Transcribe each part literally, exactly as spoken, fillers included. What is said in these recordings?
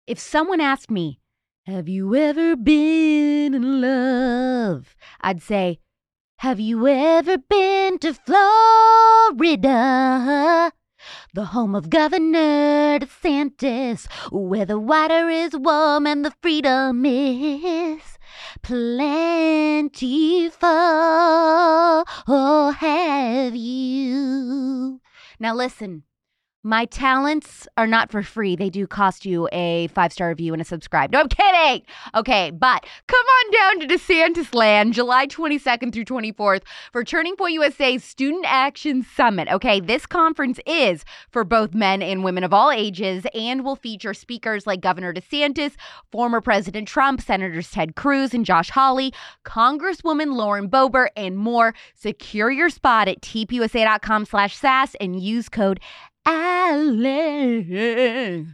If someone asked me, have you ever been in love? I'd say, have you ever been to Florida? The home of Governor DeSantis, where the water is warm and the freedom is plentiful. Oh, have you? Now listen. My talents are not for free. They do cost you a five-star review and a subscribe. No, I'm kidding. Okay, but come on down to DeSantis Land, July twenty-second through twenty-fourth for Turning Point U S A's Student Action Summit. Okay, this conference is for both men and women of all ages and will feature speakers like Governor DeSantis, former President Trump, Senators Ted Cruz and Josh Hawley, Congresswoman Lauren Boebert, and more. Secure your spot at tpusa.com slash sass and use code Alex.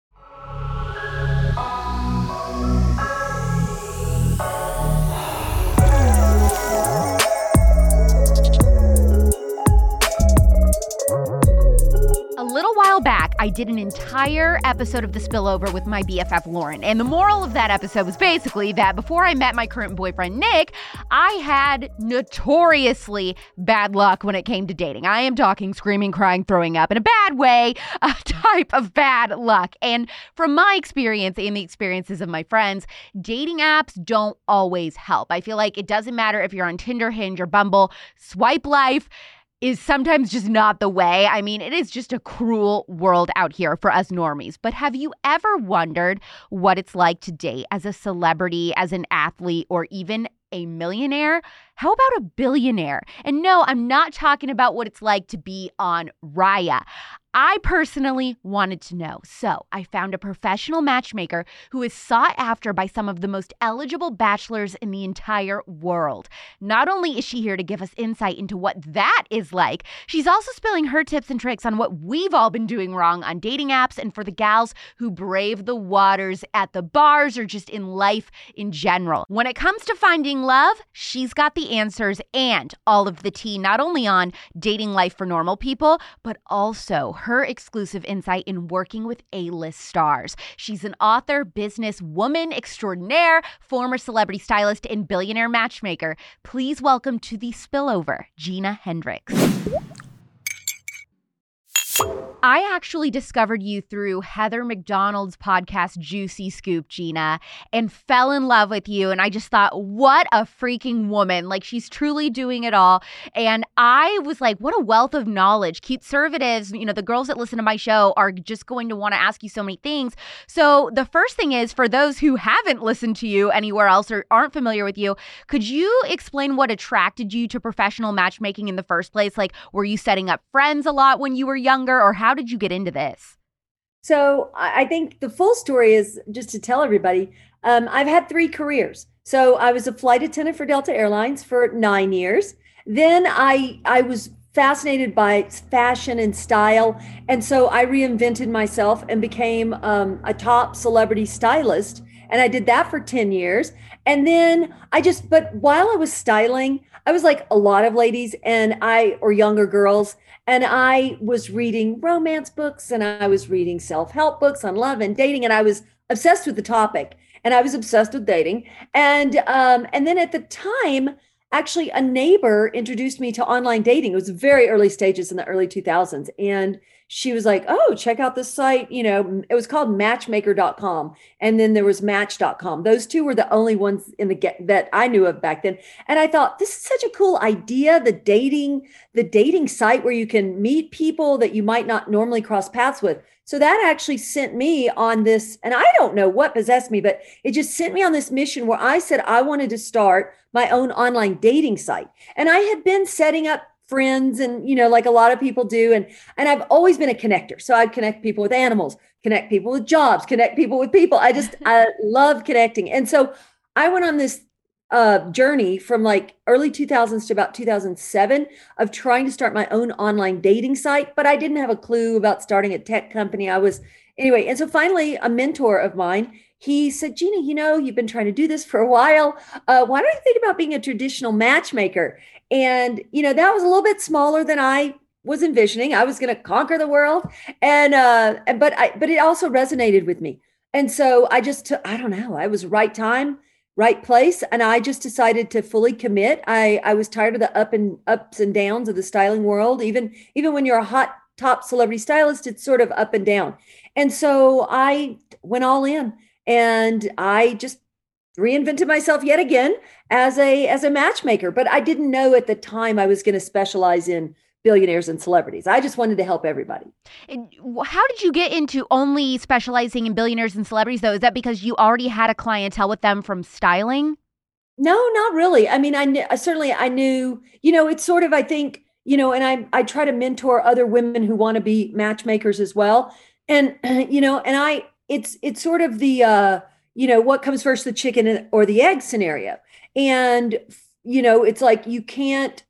A little while back, I did an entire episode of The Spillover with my B F F, Lauren. And the moral of that episode was basically that before I met my current boyfriend, Nick, I had notoriously bad luck when it came to dating. I am talking screaming, crying, throwing up in a bad way, a type of bad luck. And from my experience and the experiences of my friends, dating apps don't always help. I feel like it doesn't matter if you're on Tinder, Hinge, or Bumble. Swipe Life is sometimes just not the way. I mean, it is just a cruel world out here for us normies. But have you ever wondered what it's like to date as a celebrity, as an athlete, or even a millionaire? How about a billionaire? And no, I'm not talking about what it's like to be on Raya. I personally wanted to know, so I found a professional matchmaker who is sought after by some of the most eligible bachelors in the entire world. Not only is she here to give us insight into what that is like, she's also spilling her tips and tricks on what we've all been doing wrong on dating apps and for the gals who brave the waters at the bars or just in life in general. When it comes to finding love, she's got the answers and all of the tea, not only on dating life for normal people, but also her exclusive insight in working with A-list stars. She's an author, business woman extraordinaire, former celebrity stylist, and billionaire matchmaker. Please welcome to The Spillover, Gina Hendricks. I actually discovered you through Heather McDonald's podcast, Juicy Scoop, Gina, and fell in love with you. And I just thought, what a freaking woman. Like, she's truly doing it all. And I was like, what a wealth of knowledge. Conservatives, you know, the girls that listen to my show are just going to want to ask you so many things. So the first thing is, for those who haven't listened to you anywhere else or aren't familiar with you, could you explain what attracted you to professional matchmaking in the first place? Like, were you setting up friends a lot when you were younger, or how How did you get into this? So I think the full story is, just to tell everybody, um, I've had three careers. So I was a flight attendant for Delta Airlines for nine years. Then I I was fascinated by fashion and style. And so I reinvented myself and became um, a top celebrity stylist. And I did that for ten years. And then I just, but while I was styling, I was like a lot of ladies and I, or younger girls, and I was reading romance books and I was reading self-help books on love and dating. And I was obsessed with the topic and I was obsessed with dating. And, um, and then at the time, actually a neighbor introduced me to online dating. It was very early stages in the early two thousands. And she was like, oh, check out this site. You know, it was called matchmaker dot com. And then there was match dot com. Those two were the only ones in the get that I knew of back then. And I thought, this is such a cool idea. The dating, the dating site where you can meet people that you might not normally cross paths with. So that actually sent me on this, and I don't know what possessed me, but it just sent me on this mission where I said I wanted to start my own online dating site. And I had been setting up friends and, you know, like a lot of people do. And, and I've always been a connector. So I'd connect people with animals, connect people with jobs, connect people with people. I just, I love connecting. And so I went on this uh, journey from like early two thousands to about two thousand seven of trying to start my own online dating site, but I didn't have a clue about starting a tech company. I was, anyway. And so finally a mentor of mine, he said, Gina, you know, you've been trying to do this for a while. Uh, why don't you think about being a traditional matchmaker? And, you know, that was a little bit smaller than I was envisioning. I was going to conquer the world. And, uh, but I, but it also resonated with me. And so I just took, I don't know, I was right time, right place. And I just decided to fully commit. I, I was tired of the up and ups and downs of the styling world. Even, even when you're a hot top celebrity stylist, it's sort of up and down. And so I went all in and I just reinvented myself yet again as a as a matchmaker. But I didn't know at the time I was going to specialize in billionaires and celebrities. I just wanted to help everybody. And how did you get into only specializing in billionaires and celebrities, though? Is that because you already had a clientele with them from styling? No, not really. I mean, I, kn- I certainly I knew, you know, it's sort of, I think, you know, and I I try to mentor other women who want to be matchmakers as well. And you know, and I it's it's sort of the uh, you know, what comes first, the chicken or the egg scenario. And you know, it's like you can't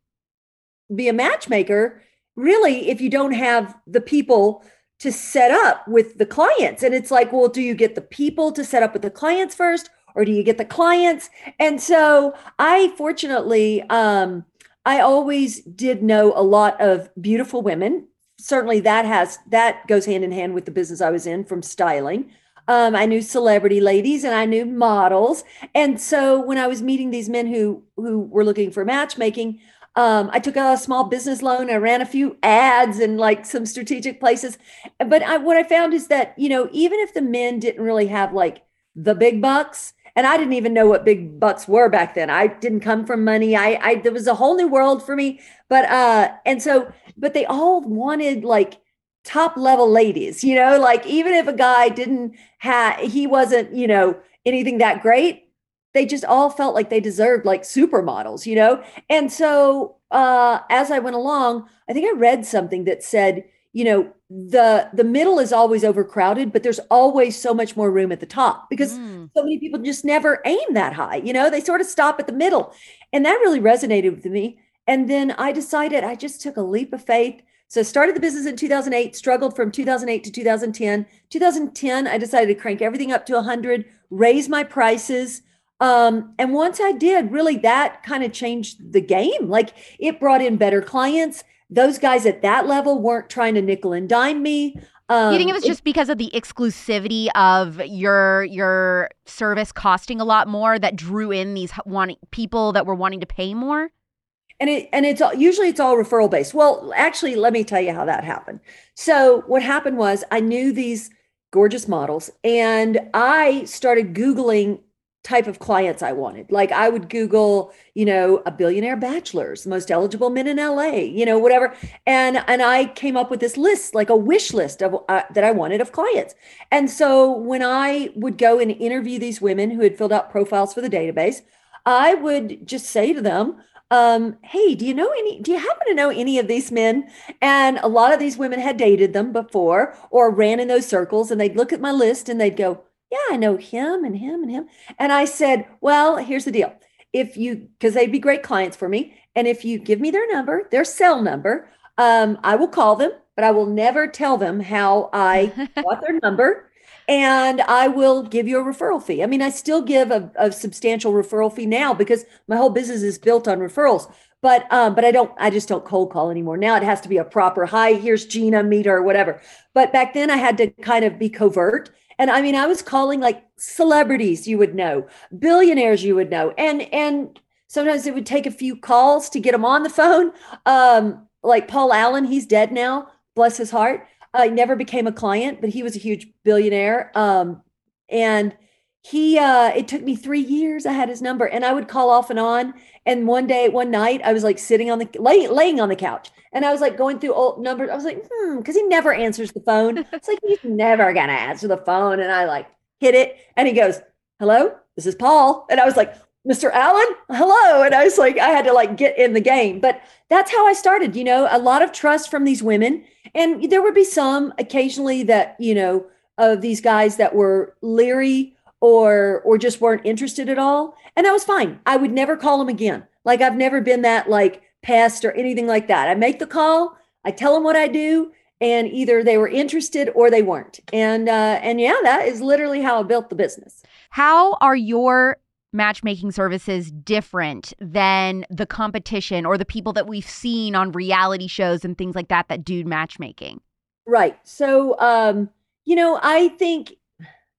be a matchmaker really if you don't have the people to set up with the clients. And it's like, well, do you get the people to set up with the clients first, or do you get the clients? And so I fortunately, um, I always did know a lot of beautiful women. Certainly that has that goes hand in hand with the business I was in from styling. Um, I knew celebrity ladies and I knew models. And so when I was meeting these men who who were looking for matchmaking, um, I took a small business loan. I ran a few ads in like some strategic places. But I, what I found is that, you know, even if the men didn't really have like the big bucks, and I didn't even know what big bucks were back then. I didn't come from money. I, I there was a whole new world for me. But uh, and so, but they all wanted like top level ladies, you know, like even if a guy didn't have, he wasn't, you know, anything that great, they just all felt like they deserved like supermodels, you know? And so uh, as I went along, I think I read something that said, you know, the the middle is always overcrowded, but there's always so much more room at the top because Mm. so many people just never aim that high, you know, they sort of stop at the middle. And that really resonated with me. And then I decided I just took a leap of faith. So I started the business in two thousand eight, struggled from two thousand eight to two thousand ten. two thousand ten, I decided to crank everything up to one hundred, raise my prices. Um, and once I did, really that kind of changed the game. Like it brought in better clients. Those guys at that level weren't trying to nickel and dime me. You think it Um, was it, just because of the exclusivity of your your service costing a lot more that drew in these h- wanting people that were wanting to pay more? and it and it's all, usually it's all referral based. Well, actually, let me tell you how that happened. So what happened was I knew these gorgeous models, and I started Googling type of clients I wanted. Like I would Google, you know, a billionaire bachelors, most eligible men in L A, you know, whatever. And and I came up with this list, like a wish list of uh, that I wanted of clients. And so when I would go and interview these women who had filled out profiles for the database, I would just say to them, um, hey, do you know any, do you happen to know any of these men? And a lot of these women had dated them before or ran in those circles, and they'd look at my list and they'd go, yeah, I know him and him and him. And I said, well, here's the deal. If you, because they'd be great clients for me. And if you give me their number, their cell number, um, I will call them, but I will never tell them how I got their number. And I will give you a referral fee. I mean, I still give a, a substantial referral fee now because my whole business is built on referrals. But um, but I don't, I just don't cold call anymore. Now it has to be a proper, hi, here's Gina, meet her, or whatever. But back then I had to kind of be covert. And I mean, I was calling like celebrities you would know, billionaires you would know. And and sometimes it would take a few calls to get them on the phone. Um, like Paul Allen, he's dead now, bless his heart. I never became a client, but he was a huge billionaire. Um, and he, uh, it took me three years. I had his number, and I would call off and on. And one day, one night, I was like sitting on the lay, laying on the couch, and I was like going through old numbers. I was like, hmm, because he never answers the phone. It's like he's never gonna answer the phone. And I like hit it, and he goes, "Hello, this is Paul." And I was like, "Mister Allen, hello." And I was like, I had to like get in the game. But that's how I started, you know, a lot of trust from these women. And there would be some occasionally that, you know, of these guys that were leery or or just weren't interested at all. And that was fine. I would never call them again. Like I've never been that like pest or anything like that. I make the call, I tell them what I do, and either they were interested or they weren't. And uh and yeah, that is literally how I built the business. How are your matchmaking services different than the competition or the people that we've seen on reality shows and things like that that do matchmaking? Right. So um, you know, I think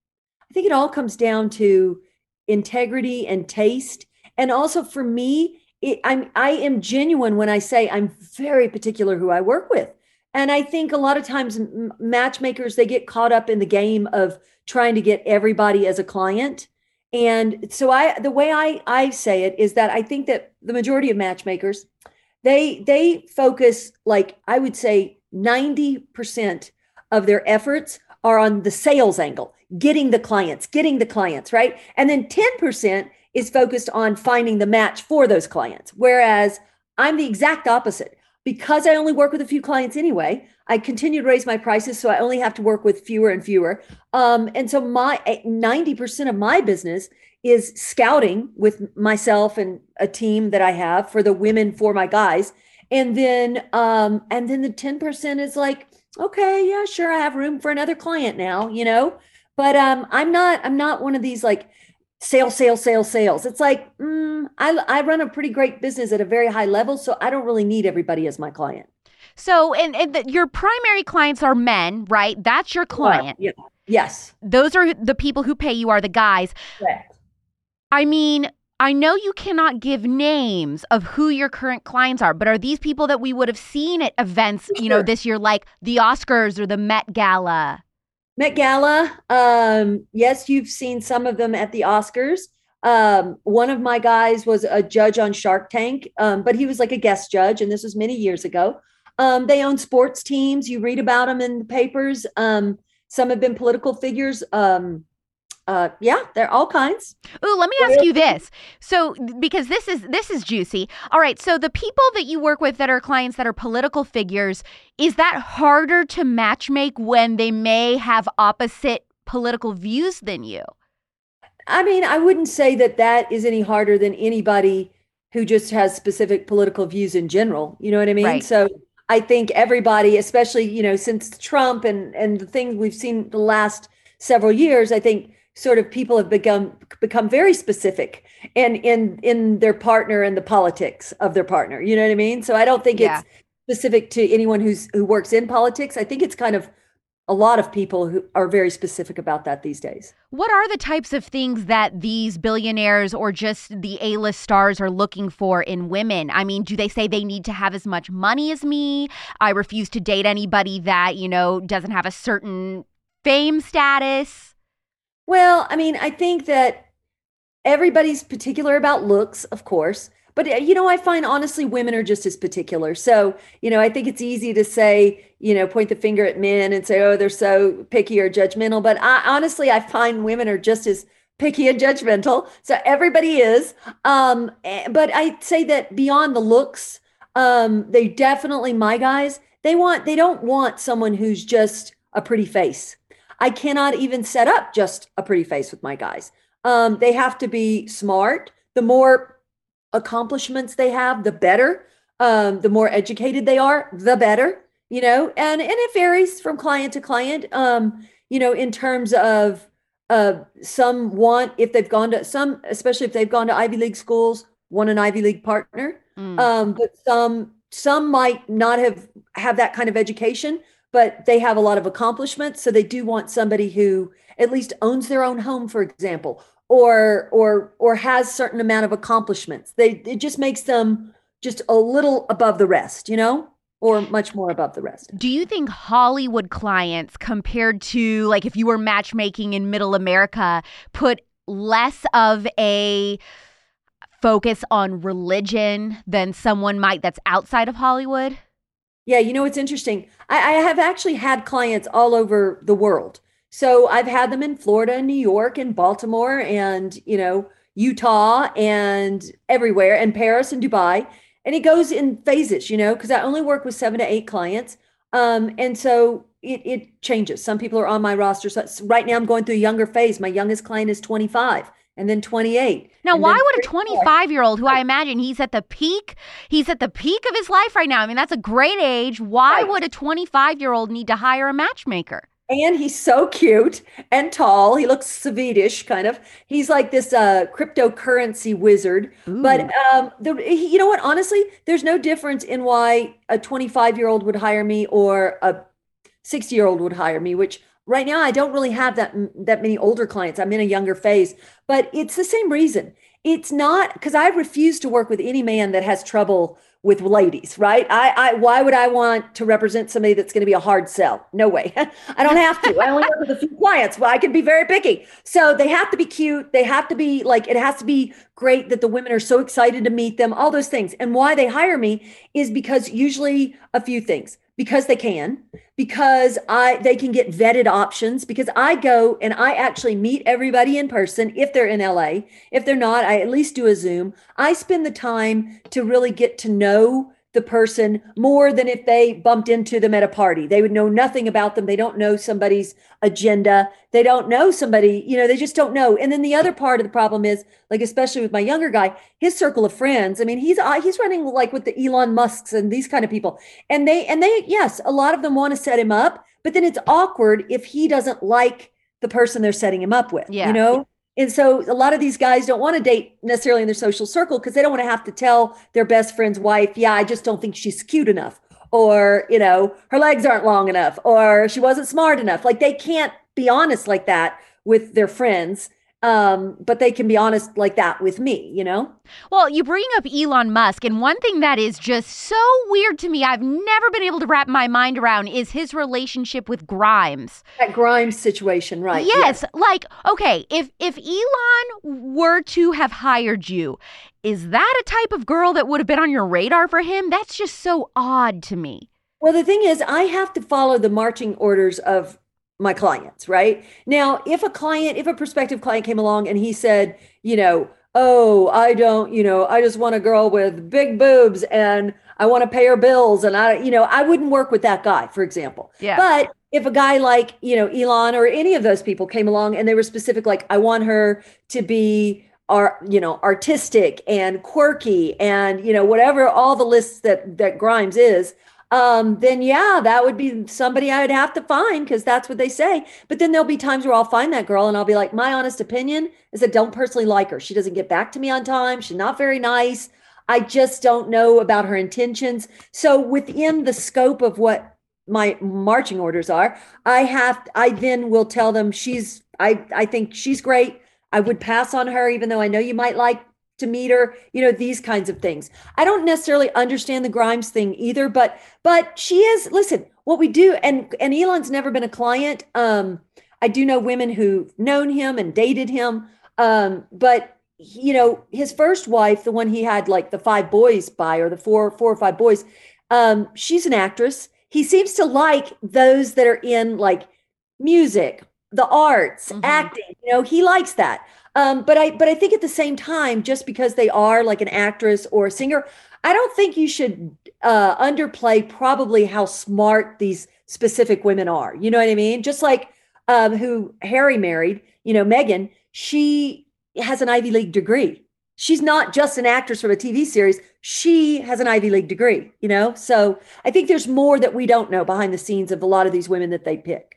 I think it all comes down to integrity and taste. And also for me, it, I'm I am genuine when I say I'm very particular who I work with. And I think a lot of times matchmakers, they get caught up in the game of trying to get everybody as a client. And so I the way I I say it is that I think that the majority of matchmakers, they they focus, like I would say ninety percent of their efforts are on the sales angle, getting the clients, getting the clients, right? And then ten percent is focused on finding the match for those clients. Whereas I'm the exact opposite. Because I only work with a few clients anyway, I continue to raise my prices, so I only have to work with fewer and fewer. Um, and so my ninety percent of my business is scouting with myself and a team that I have for the women, for my guys. And then um, and then the ten percent is like, okay, yeah, sure, I have room for another client now, you know. But um, I'm not I'm not one of these like sales, sales, sales, sales. It's like, mm, I, I run a pretty great business at a very high level, so I don't really need everybody as my client. So, and, and the, your primary clients are men, right? That's your client. Yeah. Yes. Those are the people who pay you, are the guys. Correct. I mean, I know you cannot give names of who your current clients are, but are these people that we would have seen at events, you know, this year, like the Oscars or the Met Gala? Met Gala. Um, yes, you've seen some of them at the Oscars. Um, one of my guys was a judge on Shark Tank, um, but he was like a guest judge, and this was many years ago. Um, they own sports teams. You read about them in the papers. Um, some have been political figures. Um, uh, yeah, they're all kinds. Ooh, let me ask you this. So, because this is this is juicy. All right. So the people that you work with that are clients that are political figures, is that harder to matchmake when they may have opposite political views than you? I mean, I wouldn't say that that is any harder than anybody who just has specific political views in general. You know what I mean? Right. So I think everybody, especially, you know, since Trump and, and the things we've seen the last several years, I think sort of people have become become very specific and in in their partner and the politics of their partner. You know what I mean? So I don't think yeah. it's specific to anyone who's who works in politics. I think it's kind of a lot of people who are very specific about that these days. What are the types of things that these billionaires or just the A-list stars are looking for in women? I mean, do they say they need to have as much money as me? I refuse to date anybody that, you know, doesn't have a certain fame status. Well, I mean, I think that everybody's particular about looks, of course. But, you know, I find honestly women are just as particular. So, you know, I think it's easy to say, you know, point the finger at men and say, oh, they're so picky or judgmental. But I, honestly, I find women are just as picky and judgmental. So everybody is. Um, but I'd say that beyond the looks, um, they definitely, my guys, they want, they don't want someone who's just a pretty face. I cannot even set up just a pretty face with my guys. Um, they have to be smart. The more accomplishments they have, the better. Um, the more educated they are, the better, you know, and, and it varies from client to client, um, you know, in terms of uh, some want, if they've gone to some, especially if they've gone to Ivy League schools, want an Ivy League partner. Mm. Um, but some, some might not have, have that kind of education, but they have a lot of accomplishments. So they do want somebody who at least owns their own home, for example, or or or has certain amount of accomplishments. They it just makes them just a little above the rest, you know, or much more above the rest. Do you think Hollywood clients, compared to like if you were matchmaking in middle America, put less of a focus on religion than someone might that's outside of Hollywood? Yeah, you know, it's interesting. I, I have actually had clients all over the world. So I've had them in Florida and New York and Baltimore and, you know, Utah and everywhere, and Paris and Dubai. And it goes in phases, you know, because I only work with seven to eight clients. Um, and so it, it changes. Some people are on my roster. So right now I'm going through a younger phase. My youngest client is twenty-five. And then twenty-eight. Now, why would a twenty-five-year-old, who I imagine he's at the peak, he's at the peak of his life right now. I mean, that's a great age. Why right. would a twenty-five-year-old need to hire a matchmaker? And he's so cute and tall. He looks Swedish, kind of. He's like this uh, cryptocurrency wizard. Ooh. But um, the, you know what? Honestly, there's no difference in why a twenty-five-year-old would hire me or a sixty-year-old would hire me, which right now I don't really have that that many older clients. I'm in a younger phase, but it's the same reason. It's not because I refuse to work with any man that has trouble with ladies, right? I, I, why would I want to represent somebody that's going to be a hard sell? No way. I don't have to. I only work with a few clients. Well, I can be very picky. So they have to be cute. They have to be like, it has to be great that the women are so excited to meet them, all those things. And why they hire me is because usually a few things. Because they can, because I they can get vetted options, because I go and I actually meet everybody in person if they're in L A. If they're not, I at least do a Zoom. I spend the time to really get to know the person more than if they bumped into them at a party. They would know nothing about them. They don't know somebody's agenda. They don't know somebody, you know, they just don't know. And then the other part of the problem is, like, especially with my younger guy, his circle of friends. I mean, he's uh, he's running like with the Elon Musks and these kind of people. And they, and they, yes, a lot of them want to set him up, but then it's awkward if he doesn't like the person they're setting him up with, yeah. you know? And so a lot of these guys don't want to date necessarily in their social circle because they don't want to have to tell their best friend's wife, yeah, I just don't think she's cute enough, or, you know, her legs aren't long enough, or she wasn't smart enough. Like, they can't be honest like that with their friends. Um, but they can be honest like that with me, you know? Well, you bring up Elon Musk, and one thing that is just so weird to me, I've never been able to wrap my mind around, is his relationship with Grimes. That Grimes situation, right? Yes. yes. Like, okay, if, if Elon were to have hired you, is that a type of girl that would have been on your radar for him? That's just so odd to me. Well, the thing is, I have to follow the marching orders of my clients, right? Now, if a client, if a prospective client came along and he said, you know, oh, I don't, you know, I just want a girl with big boobs and I want to pay her bills. And I, you know, I wouldn't work with that guy, for example. Yeah. But if a guy like, you know, Elon or any of those people came along and they were specific, like, I want her to be, are, you know, artistic and quirky and, you know, whatever, all the lists that, that Grimes is, Um, then yeah, that would be somebody I would have to find because that's what they say. But then there'll be times where I'll find that girl and I'll be like, my honest opinion is I don't personally like her. She doesn't get back to me on time. She's not very nice. I just don't know about her intentions. So within the scope of what my marching orders are, I have, I then will tell them she's, I, I think she's great. I would pass on her, even though I know you might like to meet her, you know, these kinds of things. I don't necessarily understand the Grimes thing either, but but she is, listen, what we do, and and Elon's never been a client. Um, I do know women who've known him and dated him. Um, but you know, his first wife, the one he had like the five boys by, or the four, four or five boys, um, she's an actress. He seems to like those that are in like music, the arts, mm-hmm. acting, you know, he likes that. Um, but I, but I think at the same time, just because they are like an actress or a singer, I don't think you should uh, underplay probably how smart these specific women are. You know what I mean? Just like um, who Harry married, you know, Meghan, she has an Ivy League degree. She's not just an actress from a T V series. She has an Ivy League degree, you know? So I think there's more that we don't know behind the scenes of a lot of these women that they pick.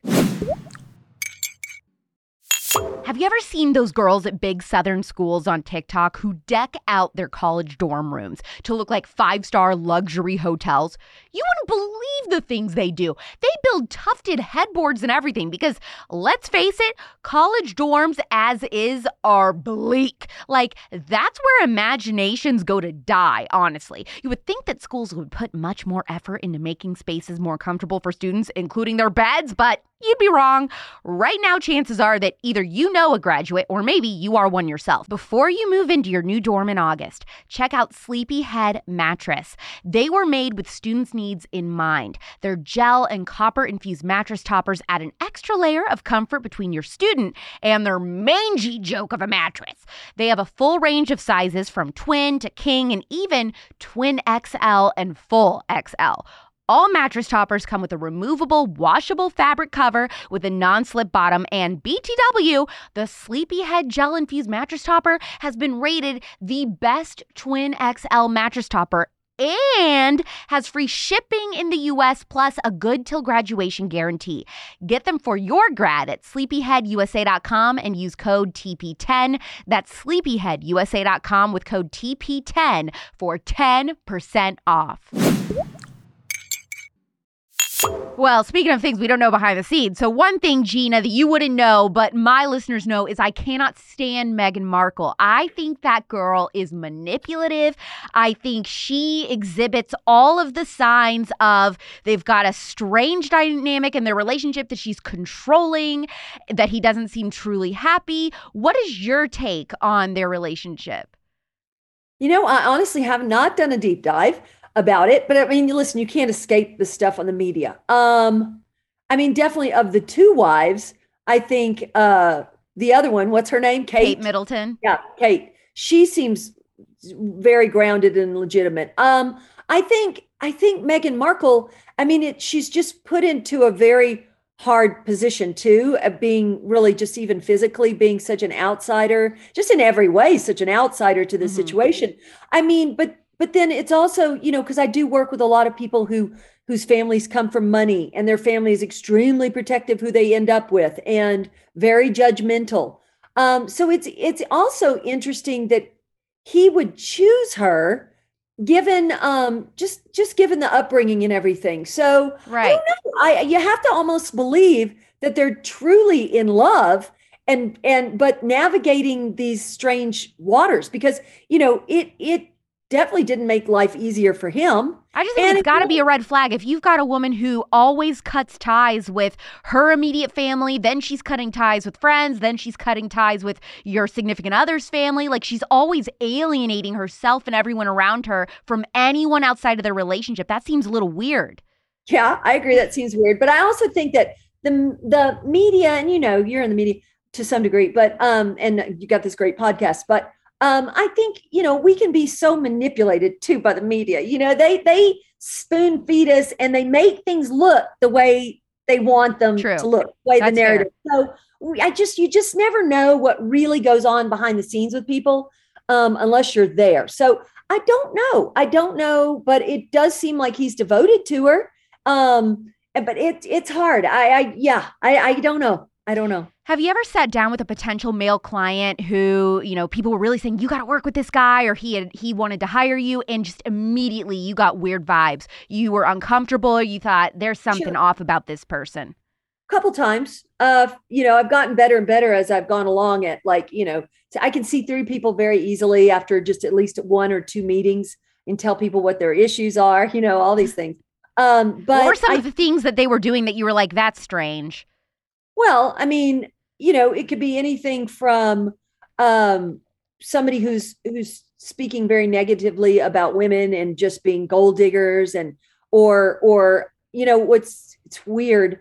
Have you ever seen those girls at big Southern schools on TikTok who deck out their college dorm rooms to look like five-star luxury hotels? You wouldn't believe the things they do. They build tufted headboards and everything because, let's face it, college dorms as is are bleak. Like, that's where imaginations go to die, honestly. You would think that schools would put much more effort into making spaces more comfortable for students, including their beds, but you'd be wrong. Right now, chances are that either you know a graduate or maybe you are one yourself. Before you move into your new dorm in August, check out Sleepyhead Mattress. They were made with students' needs in mind. Their gel and copper-infused mattress toppers add an extra layer of comfort between your student and their mangy joke of a mattress. They have a full range of sizes from twin to king and even twin X L and full X L. All mattress toppers come with a removable, washable fabric cover with a non-slip bottom, and B T W, the Sleepyhead gel-infused mattress topper, has been rated the best twin X L mattress topper and has free shipping in the U S plus a good till graduation guarantee. Get them for your grad at sleepyhead u s a dot com and use code T P ten. That's sleepyhead u s a dot com with code T P ten for ten percent off. Well, speaking of things we don't know behind the scenes, so one thing, Gina, that you wouldn't know, but my listeners know, is I cannot stand Meghan Markle. I think that girl is manipulative. I think she exhibits all of the signs of they've got a strange dynamic in their relationship, that she's controlling, that he doesn't seem truly happy. What is your take on their relationship? You know, I honestly have not done a deep dive about it, but I mean, listen, you can't escape the stuff on the media. Um, I mean, definitely of the two wives, I think uh, the other one, what's her name? Kate? Kate Middleton. Yeah, Kate. She seems very grounded and legitimate. Um, I think, I think Meghan Markle, I mean, it, she's just put into a very hard position too, of being really just even physically being such an outsider, just in every way, such an outsider to the mm-hmm. situation. I mean, but But then it's also, you know, because I do work with a lot of people who whose families come from money, and their family is extremely protective who they end up with and very judgmental. Um, so it's it's also interesting that he would choose her given um, just just given the upbringing and everything. So right. I don't know. I you have to almost believe that they're truly in love. And and but navigating these strange waters, because, you know, it it definitely didn't make life easier for him. I just think and it's got to be a red flag. If you've got a woman who always cuts ties with her immediate family, then she's cutting ties with friends, then she's cutting ties with your significant other's family, like she's always alienating herself and everyone around her from anyone outside of their relationship. That seems a little weird. Yeah, I agree. That seems weird. But I also think that the the media, and you know, you're in the media to some degree, but um, and you got this great podcast, but Um, I think, you know, we can be so manipulated too by the media. You know, they they spoon feed us and they make things look the way they want them True. to look, the way That's the narrative. fair. So I just, you just never know what really goes on behind the scenes with people um, unless you're there. So I don't know. I don't know, but it does seem like he's devoted to her. Um, but it, it's hard. I, I yeah, I, I don't know. I don't know. Have you ever sat down with a potential male client who, you know, people were really saying, you got to work with this guy, or he had, he wanted to hire you, and just immediately you got weird vibes? You were uncomfortable. You thought there's something sure. off about this person. A couple times. Uh, you know, I've gotten better and better as I've gone along at, like, you know, I can see through people very easily after just at least one or two meetings and tell people what their issues are, you know, all these things. Um, but what were some I, of the things that they were doing that you were like, that's strange? Well, I mean, you know, it could be anything from um, somebody who's who's speaking very negatively about women and just being gold diggers, and or or you know, what's it's weird,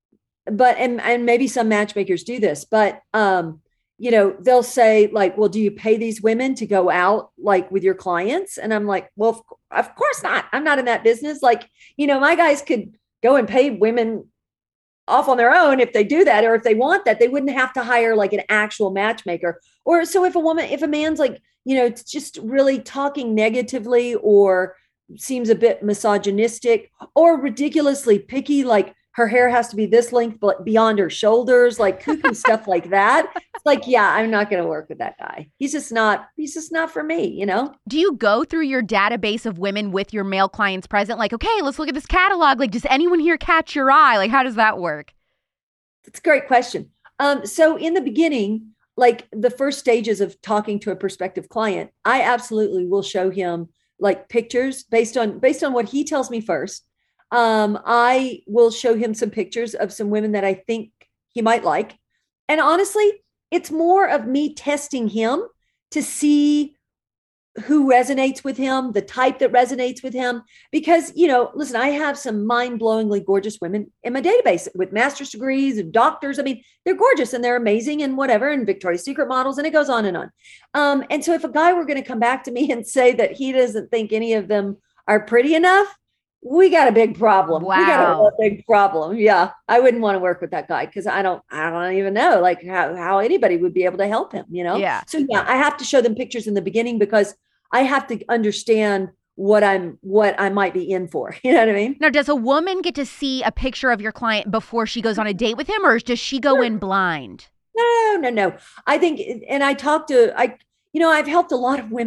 but and and maybe some matchmakers do this, but um, you know, they'll say like, well, do you pay these women to go out like with your clients? And I'm like, well, of, of course not. I'm not in that business. Like, you know, my guys could go and pay women off on their own if they do that, or if they want that, they wouldn't have to hire like an actual matchmaker. Or so if a woman, if a man's like, you know, it's just really talking negatively, or seems a bit misogynistic or ridiculously picky, like her hair has to be this length but beyond her shoulders, like cuckoo stuff like that. It's like, yeah, I'm not going to work with that guy. He's just not, he's just not for me, you know? Do you go through your database of women with your male clients present? Like, okay, let's look at this catalog. Like, does anyone here catch your eye? Like, how does that work? That's a great question. Um, so in the beginning, like the first stages of talking to a prospective client, I absolutely will show him like pictures based on, based on what he tells me first. Um, I will show him some pictures of some women that I think he might like. And honestly, it's more of me testing him to see who resonates with him, the type that resonates with him. Because, you know, listen, I have some mind-blowingly gorgeous women in my database with master's degrees and doctors. I mean, they're gorgeous and they're amazing and whatever, and Victoria's Secret models, and it goes on and on. Um, and so if a guy were going to come back to me and say that he doesn't think any of them are pretty enough, we got a big problem. Wow. We got a big problem. Yeah. I wouldn't want to work with that guy because I don't, I don't even know like how, how anybody would be able to help him, you know? Yeah. So yeah, I have to show them pictures in the beginning because I have to understand what I'm, what I might be in for. You know what I mean? Now, does a woman get to see a picture of your client before she goes on a date with him, or does she go Sure. in blind? No, no, no. I think, and I talked to, I, you know, I've helped a lot of women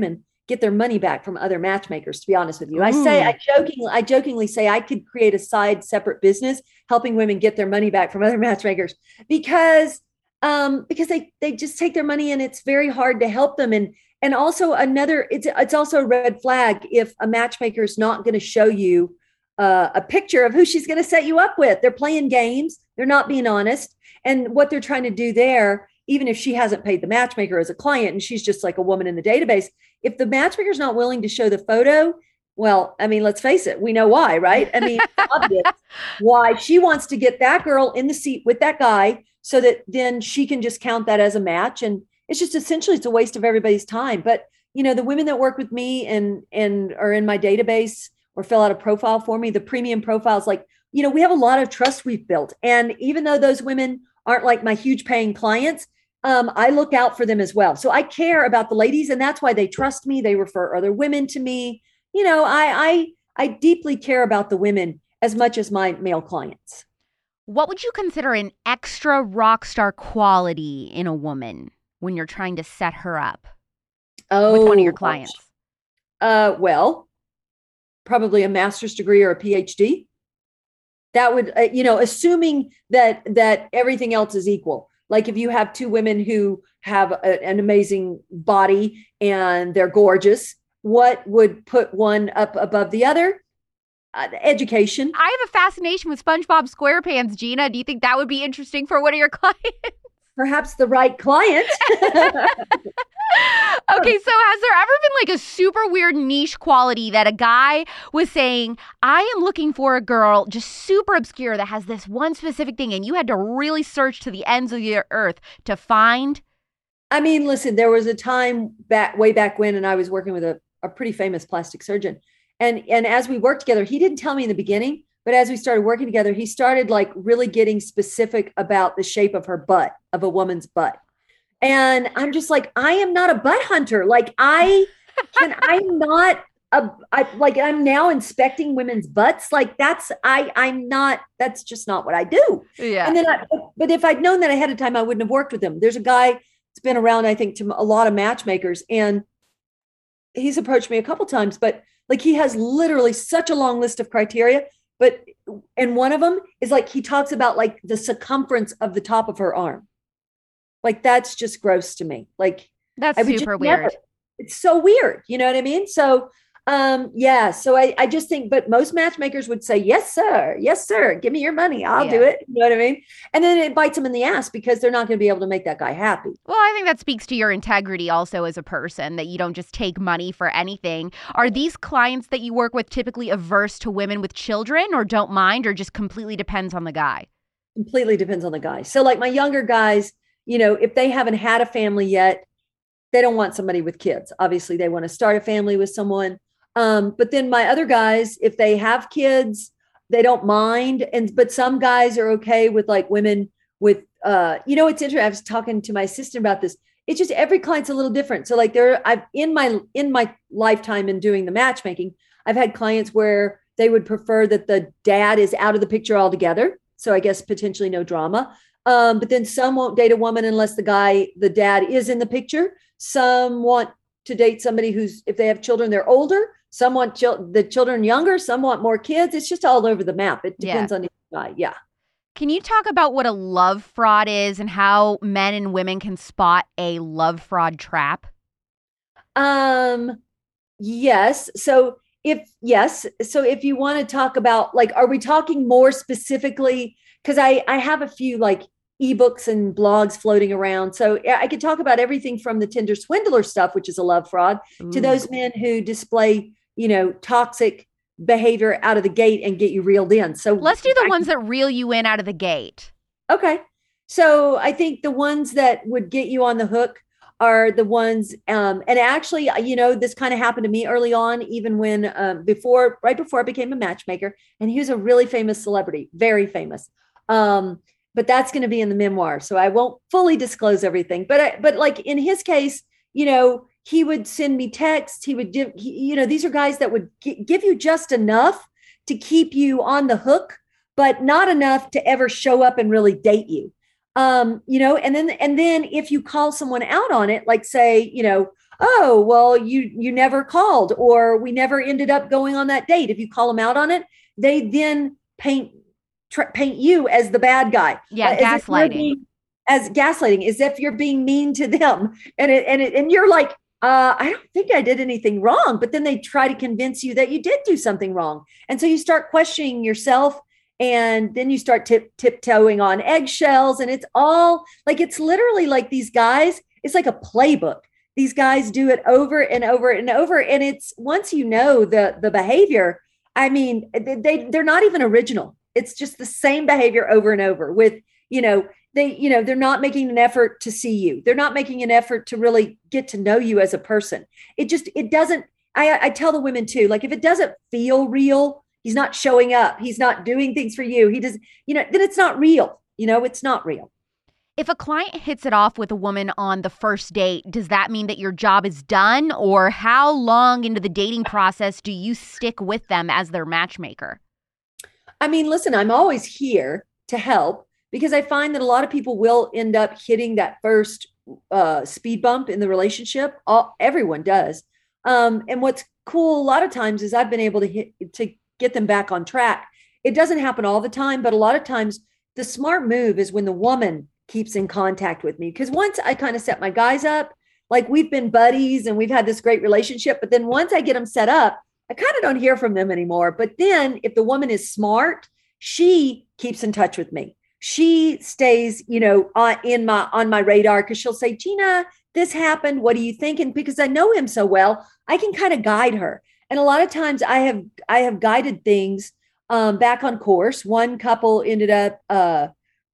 get their money back from other matchmakers, to be honest with you. I say, I jokingly, I jokingly say I could create a side separate business helping women get their money back from other matchmakers because, um, because they, they just take their money and it's very hard to help them. And, and also another, it's, it's also a red flag if a matchmaker is not going to show you uh, a picture of who she's going to set you up with. They're playing games. They're not being honest. And what they're trying to do there, even if she hasn't paid the matchmaker as a client and she's just like a woman in the database, if the matchmaker's not willing to show the photo, well, I mean, let's face it, we know why, right? I mean, it's obvious why she wants to get that girl in the seat with that guy so that then she can just count that as a match. And it's just essentially, it's a waste of everybody's time. But, you know, the women that work with me and, and are in my database or fill out a profile for me, the premium profiles, like, you know, we have a lot of trust we've built. And even though those women aren't like my huge paying clients, um, I look out for them as well. So I care about the ladies, and that's why they trust me. They refer other women to me. You know, I I I deeply care about the women as much as my male clients. What would you consider an extra rock star quality in a woman when you're trying to set her up oh, with one of your clients? Uh, well, probably a master's degree or a P H D. That would, uh, you know, assuming that that everything else is equal. Like if you have two women who have a, an amazing body and they're gorgeous, what would put one up above the other? Uh, education. I have a fascination with SpongeBob SquarePants, Gina. Do you think that would be interesting for one of your clients? Perhaps the right client. Okay, so has there ever been like a super weird niche quality that a guy was saying, I am looking for a girl just super obscure that has this one specific thing, and you had to really search to the ends of the earth to find? I mean, listen, there was a time back way back when, and I was working with a, a pretty famous plastic surgeon. And, and as we worked together, he didn't tell me in the beginning, but as we started working together, he started like really getting specific about the shape of her butt, of a woman's butt. And I'm just like, I am not a butt hunter. Like I can, I'm not a, I, like, I'm now inspecting women's butts. Like that's, I, I'm not, that's just not what I do. Yeah. And then, I, but if I'd known that ahead of time, I wouldn't have worked with him. There's a guy that's been around, I think, to a lot of matchmakers, and he's approached me a couple times, but like he has literally such a long list of criteria. But, and one of them is like, he talks about like the circumference of the top of her arm. Like, that's just gross to me. Like, that's super weird. Never, it's so weird. You know what I mean? So, um, yeah. So I, I just think, but most matchmakers would say, yes, sir. Yes, sir. Give me your money. I'll yeah. do it. You know what I mean? And then it bites them in the ass because they're not going to be able to make that guy happy. Well, I think that speaks to your integrity also as a person, that you don't just take money for anything. Are these clients that you work with typically averse to women with children, or don't mind, or just completely depends on the guy? Completely depends on the guy. So like my younger guys, you know, if they haven't had a family yet, they don't want somebody with kids. Obviously, they want to start a family with someone. Um, but then my other guys, if they have kids, they don't mind. And but some guys are okay with like women with, uh, you know, it's interesting. I was talking to my assistant about this. It's just every client's a little different. So like there, I've in my in my lifetime in doing the matchmaking, I've had clients where they would prefer that the dad is out of the picture altogether. So I guess potentially no drama. Um, but then some won't date a woman unless the guy, the dad is in the picture. Some want to date somebody who's, if they have children, they're older. Some want chil- the children younger. Some want more kids. It's just all over the map. It depends yeah. on the guy. Yeah. Can you talk about what a love fraud is and how men and women can spot a love fraud trap? Um, yes. So if, yes. So if you want to talk about, like, are we talking more specifically? Because I, I have a few like ebooks and blogs floating around. So I could talk about everything from the Tinder swindler stuff, which is a love fraud, Ooh. to those men who display, you know, toxic behavior out of the gate and get you reeled in. So let's do the I, ones that reel you in out of the gate. Okay. So I think the ones that would get you on the hook are the ones, um, and actually, you know, this kind of happened to me early on, even when, um, before, right before I became a matchmaker, and he was a really famous celebrity, very famous. Um, but that's going to be in the memoir. So I won't fully disclose everything, but, I, but like in his case, you know, he would send me texts. He would give, he, you know, these are guys that would g- give you just enough to keep you on the hook, but not enough to ever show up and really date you. Um, you know, and then, and then if you call someone out on it, like say, you know, oh, well, you you never called, or we never ended up going on that date. If you call them out on it, they then paint tr- paint you as the bad guy. Yeah, as if you're gaslighting. being, as gaslighting, as if you're being mean to them, and it, and it, and you're like, uh, I don't think I did anything wrong, but then they try to convince you that you did do something wrong, and so you start questioning yourself, and then you start tip tiptoeing on eggshells, and it's all like, it's literally like these guys. It's like a playbook. These guys do it over and over and over, and it's, once you know the the behavior, I mean, they they're not even original. It's just the same behavior over and over with, you know, they, you know, they're not making an effort to see you. They're not making an effort to really get to know you as a person. It just, it doesn't, I, I tell the women too, like, if it doesn't feel real, he's not showing up, he's not doing things for you, he does, you know, then it's not real. You know, it's not real. If a client hits it off with a woman on the first date, does that mean that your job is done? Or how long into the dating process do you stick with them as their matchmaker? I mean, listen, I'm always here to help, because I find that a lot of people will end up hitting that first uh, speed bump in the relationship. All, everyone does. Um, and what's cool a lot of times is I've been able to hit, to get them back on track. It doesn't happen all the time, but a lot of times the smart move is when the woman keeps in contact with me. Because once I kind of set my guys up, like, we've been buddies and we've had this great relationship, but then once I get them set up, I kind of don't hear from them anymore. But then if the woman is smart, she keeps in touch with me. She stays, you know, on, in my, on my radar, because she'll say, Gina, this happened. What do you think? And because I know him so well, I can kind of guide her. And a lot of times I have, I have guided things um, back on course. One couple ended up, uh,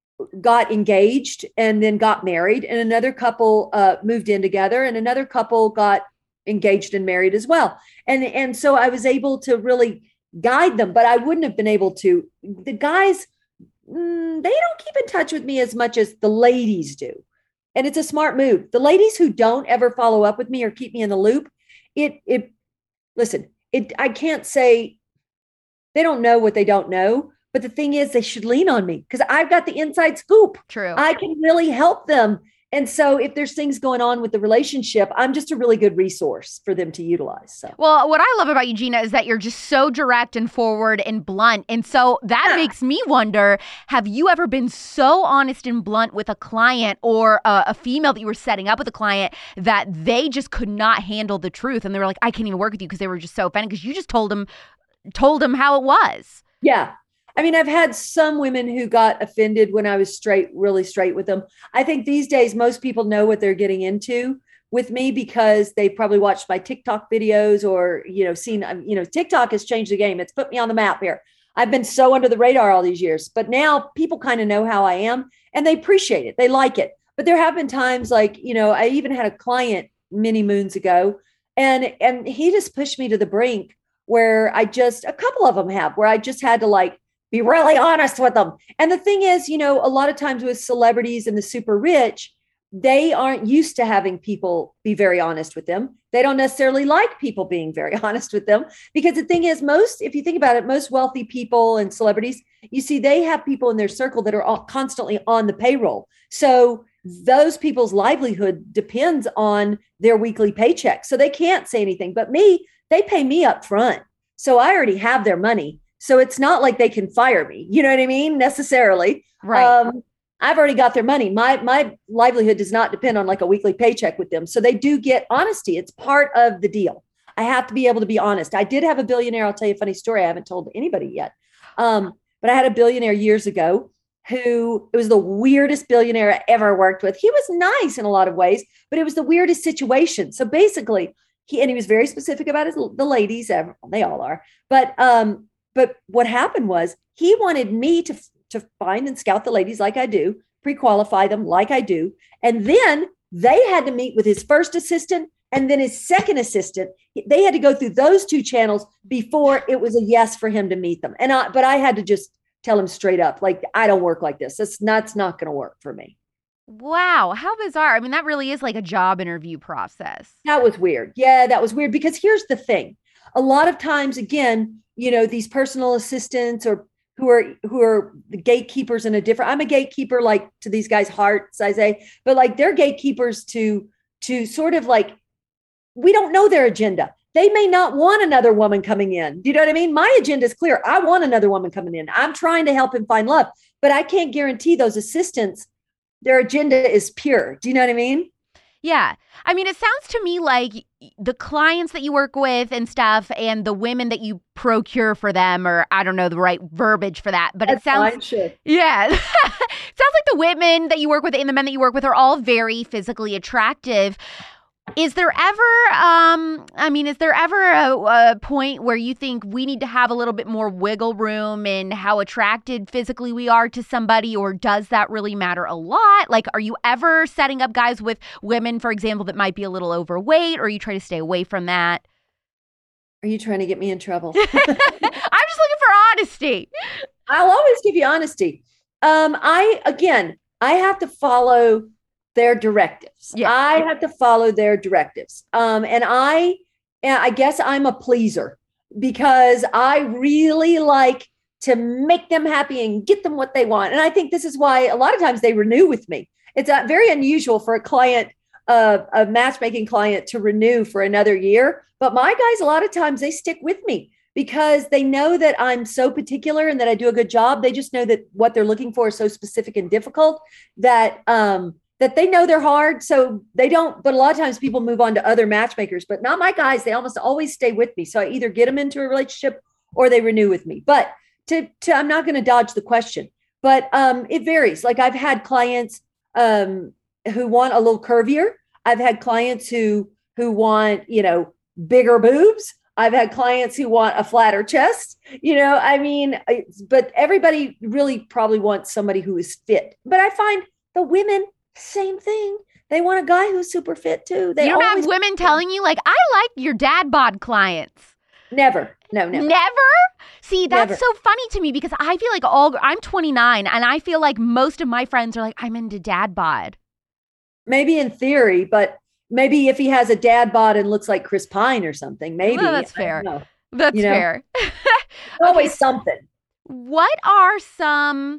got engaged and then got married, and another couple uh, moved in together, and another couple got engaged and married as well. And, and so I was able to really guide them, but I wouldn't have been able to. The guys, mm, they don't keep in touch with me as much as the ladies do. And it's a smart move. The ladies who don't ever follow up with me or keep me in the loop, it, it, listen, it, I can't say they don't know what they don't know. But the thing is, they should lean on me, because I've got the inside scoop. True. I can really help them. And so if there's things going on with the relationship, I'm just a really good resource for them to utilize. So, well, what I love about you, Gina, is that you're just so direct and forward and blunt. And so that yeah. makes me wonder, have you ever been so honest and blunt with a client or a, a female that you were setting up with a client that they just could not handle the truth? And they were like, I can't even work with you because they were just so offended because you just told them, told them how it was. Yeah. I mean, I've had some women who got offended when I was straight, really straight with them. I think these days, most people know what they're getting into with me because they probably watched my TikTok videos or, you know, seen, you know, TikTok has changed the game. It's put me on the map here. I've been so under the radar all these years, but now people kind of know how I am and they appreciate it. They like it. But there have been times like, you know, I even had a client many moons ago and, and he just pushed me to the brink where I just, a couple of them have, where I just had to like, be really honest with them. And the thing is, you know, a lot of times with celebrities and the super rich, they aren't used to having people be very honest with them. They don't necessarily like people being very honest with them because the thing is, most, if you think about it, most wealthy people and celebrities, you see, they have people in their circle that are all constantly on the payroll. So those people's livelihood depends on their weekly paycheck. So they can't say anything, but me, they pay me up front. So I already have their money. So it's not like they can fire me. You know what I mean? Necessarily. Right. Um, I've already got their money. My, my livelihood does not depend on like a weekly paycheck with them. So they do get honesty. It's part of the deal. I have to be able to be honest. I did have a billionaire. I'll tell you a funny story. I haven't told anybody yet. Um, but I had a billionaire years ago who, it was the weirdest billionaire I ever worked with. He was nice in a lot of ways, but it was the weirdest situation. So basically he, and he was very specific about his, the ladies. They all are, but, um, But what happened was he wanted me to, to find and scout the ladies like I do, pre-qualify them like I do. And then they had to meet with his first assistant and then his second assistant. They had to go through those two channels before it was a yes for him to meet them. And I, but I had to just tell him straight up, like, I don't work like this. That's not, that's not going to work for me. Wow. How bizarre. I mean, that really is like a job interview process. That was weird. Yeah, that was weird because here's the thing. A lot of times, again, you know, these personal assistants or who are who are the gatekeepers in a different, I'm a gatekeeper like to these guys' hearts, I say, but like they're gatekeepers to to sort of like we don't know their agenda. They may not want another woman coming in. Do you know what I mean? My agenda is clear. I want another woman coming in. I'm trying to help him find love, but I can't guarantee those assistants, their agenda is pure. Do you know what I mean? Yeah. I mean, it sounds to me like the clients that you work with and stuff and the women that you procure for them, or I don't know the right verbiage for that, but That's it sounds, fine, sure. Yeah. It sounds like the women that you work with and the men that you work with are all very physically attractive. Is there ever, um, I mean, is there ever a, a point where you think we need to have a little bit more wiggle room in how attracted physically we are to somebody, or does that really matter a lot? Like, are you ever setting up guys with women, for example, that might be a little overweight, or you try to stay away from that? Are you trying to get me in trouble? I'm just looking for honesty. I'll always give you honesty. Um, I, again, I have to follow their directives. Yeah. I have to follow their directives. Um, and I, I guess I'm a pleaser because I really like to make them happy and get them what they want. And I think this is why a lot of times they renew with me. It's uh, very unusual for a client, uh, a matchmaking client to renew for another year. But my guys, a lot of times they stick with me because they know that I'm so particular and that I do a good job. They just know that what they're looking for is so specific and difficult that, um, that they know they're hard. So they don't, but a lot of times people move on to other matchmakers, but not my guys. They almost always stay with me. So I either get them into a relationship or they renew with me. But to, to I'm not going to dodge the question, but um, it varies. Like I've had clients um, who want a little curvier. I've had clients who, who want, you know, bigger boobs. I've had clients who want a flatter chest, you know, I mean, but everybody really probably wants somebody who is fit. But I find the women, same thing. They want a guy who's super fit too. They you don't always have women telling you like, I like your dad bod clients. Never. No, never. Never? See, that's Never. so funny to me because I feel like all, I'm twenty-nine and I feel like most of my friends are like, I'm into dad bod. Maybe in theory, but maybe if he has a dad bod and looks like Chris Pine or something, maybe. Well, that's fair. That's you know? fair. Always Okay. something. What are some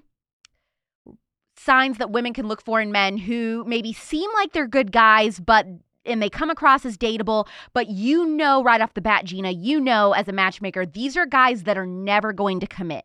signs that women can look for in men who maybe seem like they're good guys, but and they come across as dateable, but you know right off the bat, Gina, you know as a matchmaker, these are guys that are never going to commit?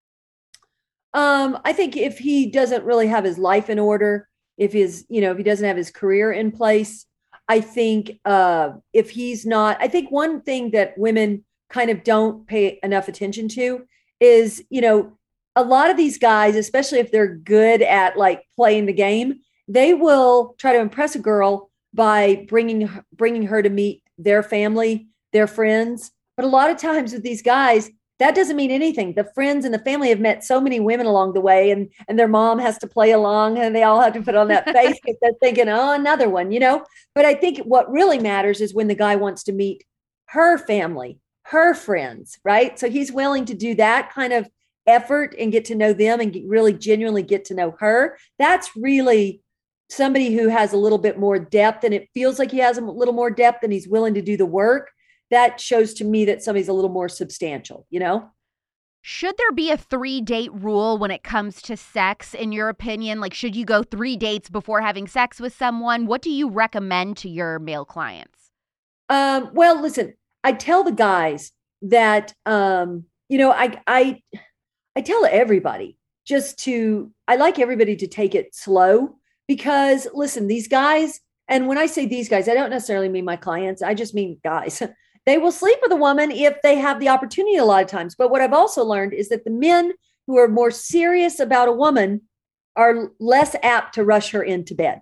Um, I think if he doesn't really have his life in order, if his, you know, if he doesn't have his career in place, I think uh, if he's not, I think one thing that women kind of don't pay enough attention to is, you know, a lot of these guys, especially if they're good at like playing the game, they will try to impress a girl by bringing bringing her to meet their family, their friends. But a lot of times with these guys, that doesn't mean anything. The friends and the family have met so many women along the way, and and their mom has to play along, and they all have to put on that face because they're thinking, oh, another one, you know. But I think what really matters is when the guy wants to meet her family, her friends, right? So he's willing to do that kind of effort and get to know them and get, really genuinely get to know her. That's really somebody who has a little bit more depth, and it feels like he has a little more depth and he's willing to do the work. That shows to me that somebody's a little more substantial, you know? Should there be a three date rule when it comes to sex, in your opinion? Like, should you go three dates before having sex with someone? What do you recommend to your male clients? Um, well, listen, I tell the guys that, um, you know, I, I, I tell everybody just to, I like everybody to take it slow because listen, these guys, and when I say these guys, I don't necessarily mean my clients. I just mean guys. They will sleep with a woman if they have the opportunity a lot of times. But what I've also learned is that the men who are more serious about a woman are less apt to rush her into bed.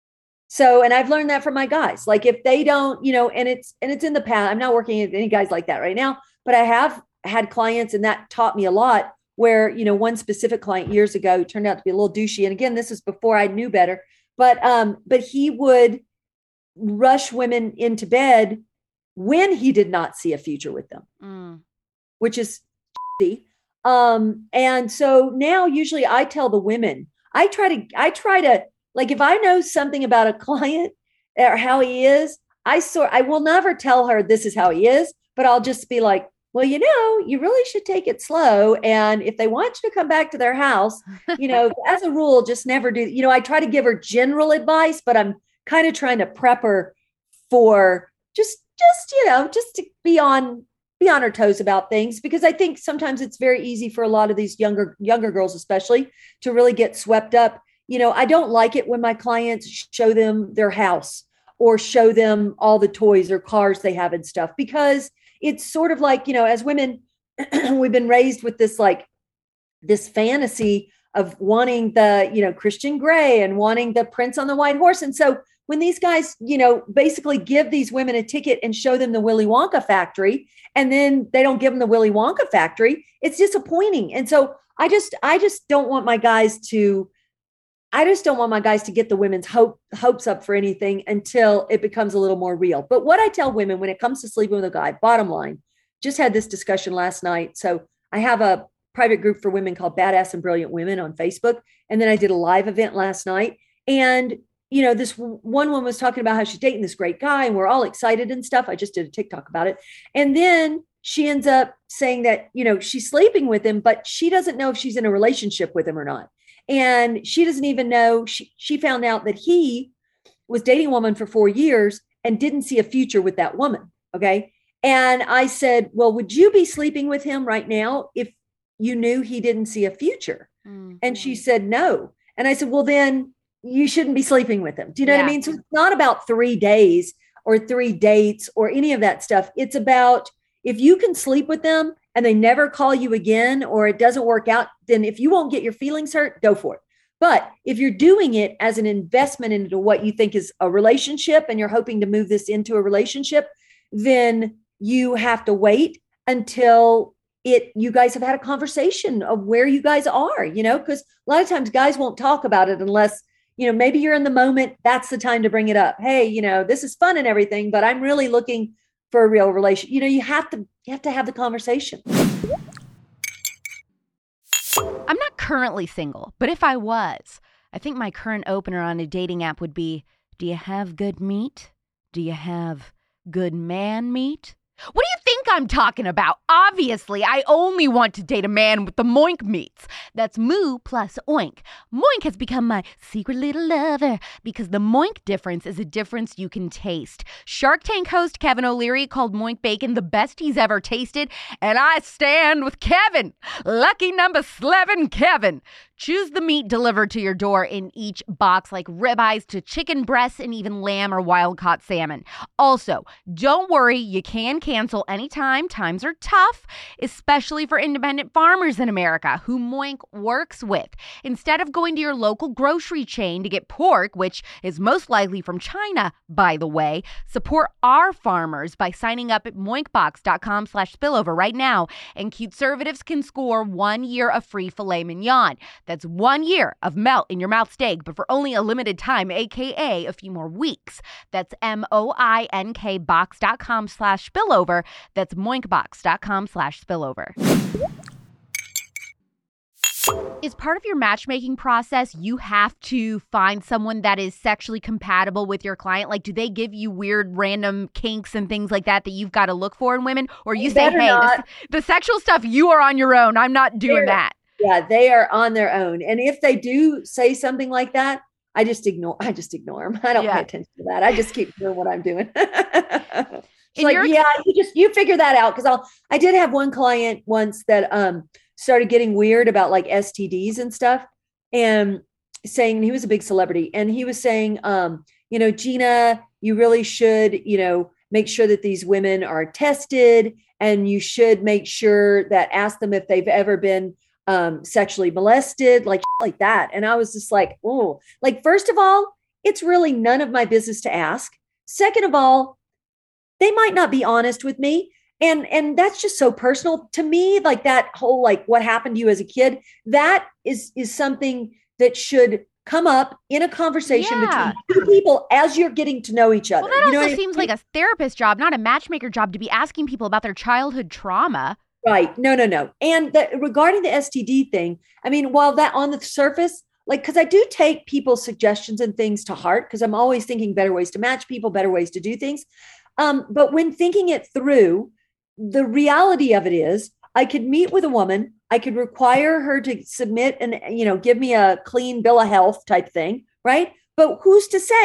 So, and I've learned that from my guys. Like if they don't, you know, and it's, and it's in the past, I'm not working with any guys like that right now, but I have had clients and that taught me a lot where, you know, one specific client years ago turned out to be a little douchey. And again, this is before I knew better, but, um, but he would rush women into bed when he did not see a future with them, mm. which is shitty. Um, and so now usually I tell the women, I try to, I try to, like, if I know something about a client or how he is, I sort, I will never tell her this is how he is, but I'll just be like, well, you know, you really should take it slow. And if they want you to come back to their house, you know, as a rule, just never do, you know, I try to give her general advice, but I'm kind of trying to prep her for just, just, you know, just to be on, be on our toes about things, because I think sometimes it's very easy for a lot of these younger, younger girls, especially, to really get swept up. You know, I don't like it when my clients show them their house or show them all the toys or cars they have and stuff, because it's sort of like, you know, as women, we've been raised with this, like this fantasy of wanting the, you know, Christian Grey and wanting the Prince on the White Horse. And so when these guys, you know, basically give these women a ticket and show them the Willy Wonka factory, and then they don't give them the Willy Wonka factory, it's disappointing. And so I just, I just don't want my guys to, I just don't want my guys to get the women's hope, hopes up for anything until it becomes a little more real. But what I tell women when it comes to sleeping with a guy, bottom line, just had this discussion last night. So I have a private group for women called Badass and Brilliant Women on Facebook. And then I did a live event last night. And, you know, this one woman was talking about how she's dating this great guy and we're all excited and stuff. I just did a TikTok about it. And then she ends up saying that, you know, she's sleeping with him, but she doesn't know if she's in a relationship with him or not. And she doesn't even know, she, she found out that he was dating a woman for four years and didn't see a future with that woman. Okay. And I said, well, would you be sleeping with him right now if you knew he didn't see a future? Mm-hmm. And she said, no. And I said, well, then you shouldn't be sleeping with him. Do you know yeah. what I mean? So it's not about three days or three dates or any of that stuff. It's about, if you can sleep with them and they never call you again, or it doesn't work out, then if you won't get your feelings hurt, go for it. But if you're doing it as an investment into what you think is a relationship and you're hoping to move this into a relationship, then you have to wait until it, you guys have had a conversation of where you guys are, you know, because a lot of times guys won't talk about it unless, you know, maybe you're in the moment. That's the time to bring it up. Hey, you know, this is fun and everything, but I'm really looking for a real relation. You know, you have to, you have to have the conversation. I'm not currently single, but if I was, I think my current opener on a dating app would be, do you have good meat? Do you have good man meat? What do you think I'm talking about? Obviously, I only want to date a man with the moink meats. That's moo plus oink. Moink has become my secret little lover because the moink difference is a difference you can taste. Shark Tank host Kevin O'Leary called moink bacon the best he's ever tasted, and I stand with Kevin. Lucky number eleven, Kevin. Choose the meat delivered to your door in each box, like ribeyes to chicken breasts and even lamb or wild-caught salmon. Also, don't worry, you can cancel anytime. Times are tough, especially for independent farmers in America who Moink works with. Instead of going to your local grocery chain to get pork, which is most likely from China, by the way, support our farmers by signing up at moinkbox.com slash spillover right now, and Cuteservatives can score one year of free filet mignon. That's one year of melt-in-your-mouth steak, but for only a limited time, a k a a few more weeks. That's M-O-I-N-K box.com slash spillover. That's moinkbox.com slash spillover. Is part of your matchmaking process, you have to find someone that is sexually compatible with your client? Like, do they give you weird random kinks and things like that that you've got to look for in women? Or you say, hey, the, the sexual stuff, you are on your own. I'm not doing They're, that. Yeah, they are on their own. And if they do say something like that, I just ignore, I just ignore them. I don't yeah. pay attention to that. I just keep doing what I'm doing. It's like, yeah, you just, you figure that out. Cause I'll, I did have one client once that um started getting weird about like S T Ds and stuff, and saying, he was a big celebrity, and he was saying, um, you know, Gina, you really should, you know, make sure that these women are tested, and you should make sure that, ask them if they've ever been um, sexually molested, like, like that. And I was just like, oh, like, first of all, it's really none of my business to ask. Second of all, they might not be honest with me. And, and that's just so personal to me. Like that whole, like what happened to you as a kid, that is, is something that should come up in a conversation yeah. between two people as you're getting to know each other. Well, that you know also seems I mean? like a therapist job, not a matchmaker job, to be asking people about their childhood trauma. Right. No, no, no. And the, regarding the S T D thing, I mean, while that on the surface, like, because I do take people's suggestions and things to heart, because I'm always thinking better ways to match people, better ways to do things. Um, but when thinking it through, the reality of it is I could meet with a woman. I could require her to submit and, you know, give me a clean bill of health type thing. Right. But who's to say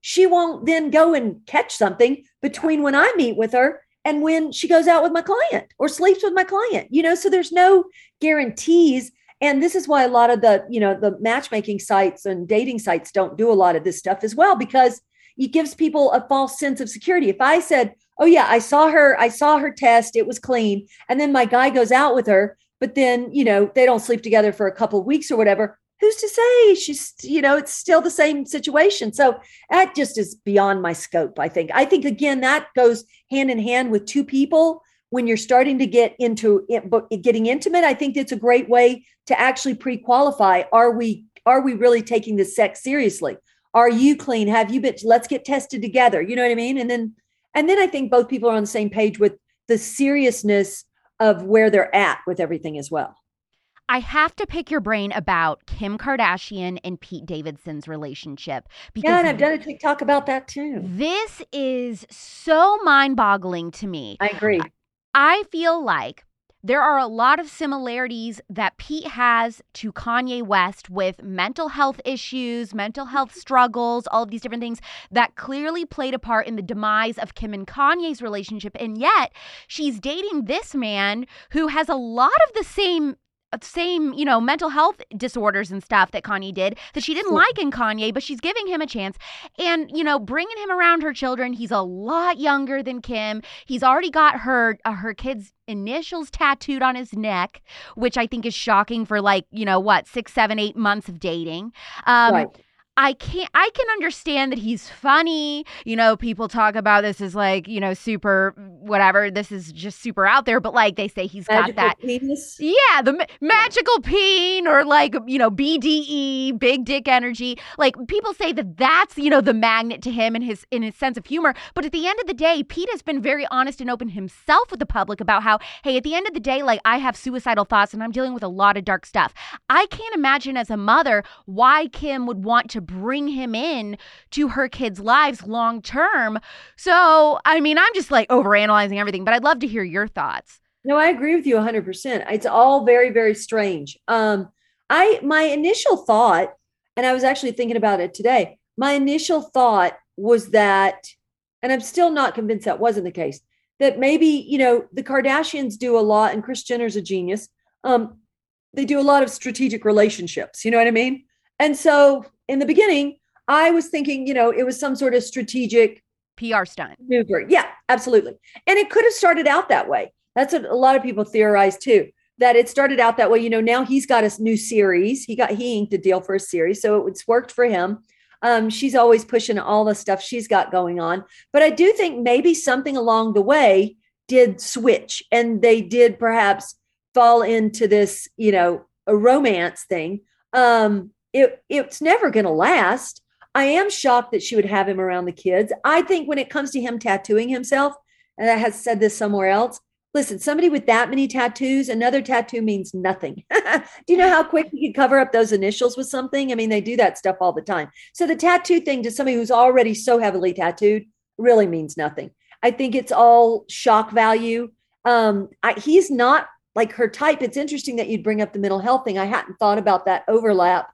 she won't then go and catch something between when I meet with her and when she goes out with my client or sleeps with my client, you know, so there's no guarantees. And this is why a lot of the, you know, the matchmaking sites and dating sites don't do a lot of this stuff as well, because it gives people a false sense of security. If I said, oh yeah, I saw her, I saw her test, it was clean. And then my guy goes out with her, but then, you know, they don't sleep together for a couple of weeks or whatever. Who's to say? She's, you know, it's still the same situation. So that just is beyond my scope, I think. I think, again, that goes hand in hand with two people. When you're starting to get into it, getting intimate, I think it's a great way to actually pre-qualify. Are we, are we really taking this sex seriously? Are you clean? Have you been, let's get tested together. You know what I mean? And then, and then I think both people are on the same page with the seriousness of where they're at with everything as well. I have to pick your brain about Kim Kardashian and Pete Davidson's relationship. Because yeah, and I've done a TikTok about that too. This is so mind-boggling to me. I agree. I feel like there are a lot of similarities that Pete has to Kanye West with mental health issues, mental health struggles, all of these different things that clearly played a part in the demise of Kim and Kanye's relationship. And yet she's dating this man who has a lot of the same same, you know, mental health disorders and stuff that Kanye did that she didn't like in Kanye, but she's giving him a chance and, you know, bringing him around her children. He's a lot younger than Kim. He's already got her, uh, her kids' initials tattooed on his neck, which I think is shocking for like, you know, what, six, seven, eight months of dating. Um, right. I can't, I can understand that he's funny. You know, people talk about this as like, you know, super, whatever. This is just super out there. But like they say he's magical got that. Penis. Yeah. The ma- magical peen or like, you know, B D E, big dick energy. Like people say that that's, you know, the magnet to him and his, in his sense of humor. But at the end of the day, Pete has been very honest and open himself with the public about how, hey, at the end of the day, like I have suicidal thoughts and I'm dealing with a lot of dark stuff. I can't imagine as a mother why Kim would want to bring him in to her kids' lives long term. So, I mean, I'm just like overanalyzing everything, but I'd love to hear your thoughts. No, I agree with you one hundred percent. It's all very, very strange. Um, I my initial thought, and I was actually thinking about it today, my initial thought was that, and I'm still not convinced that wasn't the case, that maybe, you know, the Kardashians do a lot, and Kris Jenner's a genius. Um, they do a lot of strategic relationships. You know what I mean? And so in the beginning, I was thinking, you know, it was some sort of strategic P R stunt. Maneuver. Yeah, absolutely. And it could have started out that way. That's what a lot of people theorize too, that it started out that way. You know, now he's got a new series. He got, he inked a deal for a series. So it's worked for him. Um, she's always pushing all the stuff she's got going on. But I do think maybe something along the way did switch and they did perhaps fall into this, you know, a romance thing. Um, It, it's never going to last. I am shocked that she would have him around the kids. I think when it comes to him tattooing himself, and I have said this somewhere else, listen, somebody with that many tattoos, another tattoo means nothing. Do you know how quick you can cover up those initials with something? I mean, they do that stuff all the time. So the tattoo thing to somebody who's already so heavily tattooed really means nothing. I think it's all shock value. Um, I, he's not like her type. It's interesting that you'd bring up the mental health thing. I hadn't thought about that overlap.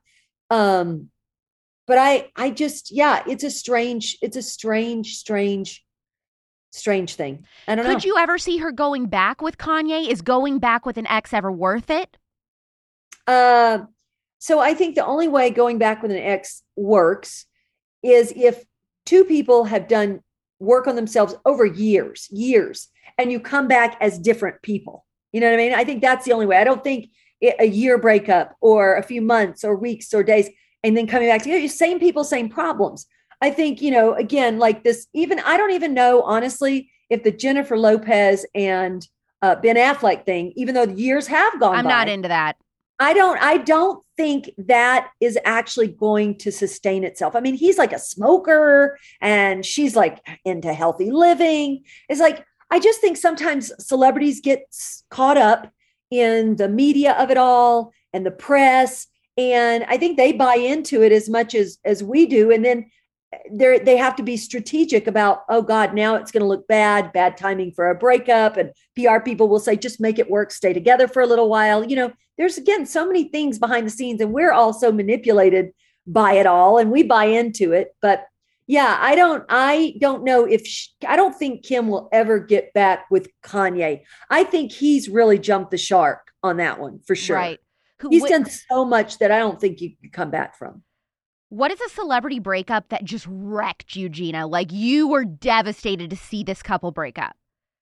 Um, but I, I just, yeah, it's a strange, it's a strange, strange, strange thing. I don't know. Could you ever see her going back with Kanye? Is going back with an ex ever worth it? Uh, so I think the only way going back with an ex works is if two people have done work on themselves over years, years, and you come back as different people. You know what I mean? I think that's the only way. I don't think a year breakup or a few months or weeks or days and then coming back together, same people, same problems. I think, you know, again, like this, even, I don't even know, honestly, if the Jennifer Lopez and uh, Ben Affleck thing, even though the years have gone I'm by, not into that. I don't, I don't think that is actually going to sustain itself. I mean, he's like a smoker and she's like into healthy living. It's like, I just think sometimes celebrities get caught up in the media of it all and the press. And I think they buy into it as much as, as we do. And then they they have to be strategic about, oh God, now it's going to look bad, bad timing for a breakup. And P R people will say, just make it work, stay together for a little while. You know, there's again, so many things behind the scenes and we're all so manipulated by it all and we buy into it. But Yeah, I don't I don't know if she, I don't think Kim will ever get back with Kanye. I think he's really jumped the shark on that one for sure. Right. Who He's what done so much that I don't think you can come back from. what is a celebrity breakup that just wrecked you, Gina? Like you were devastated to see this couple break up.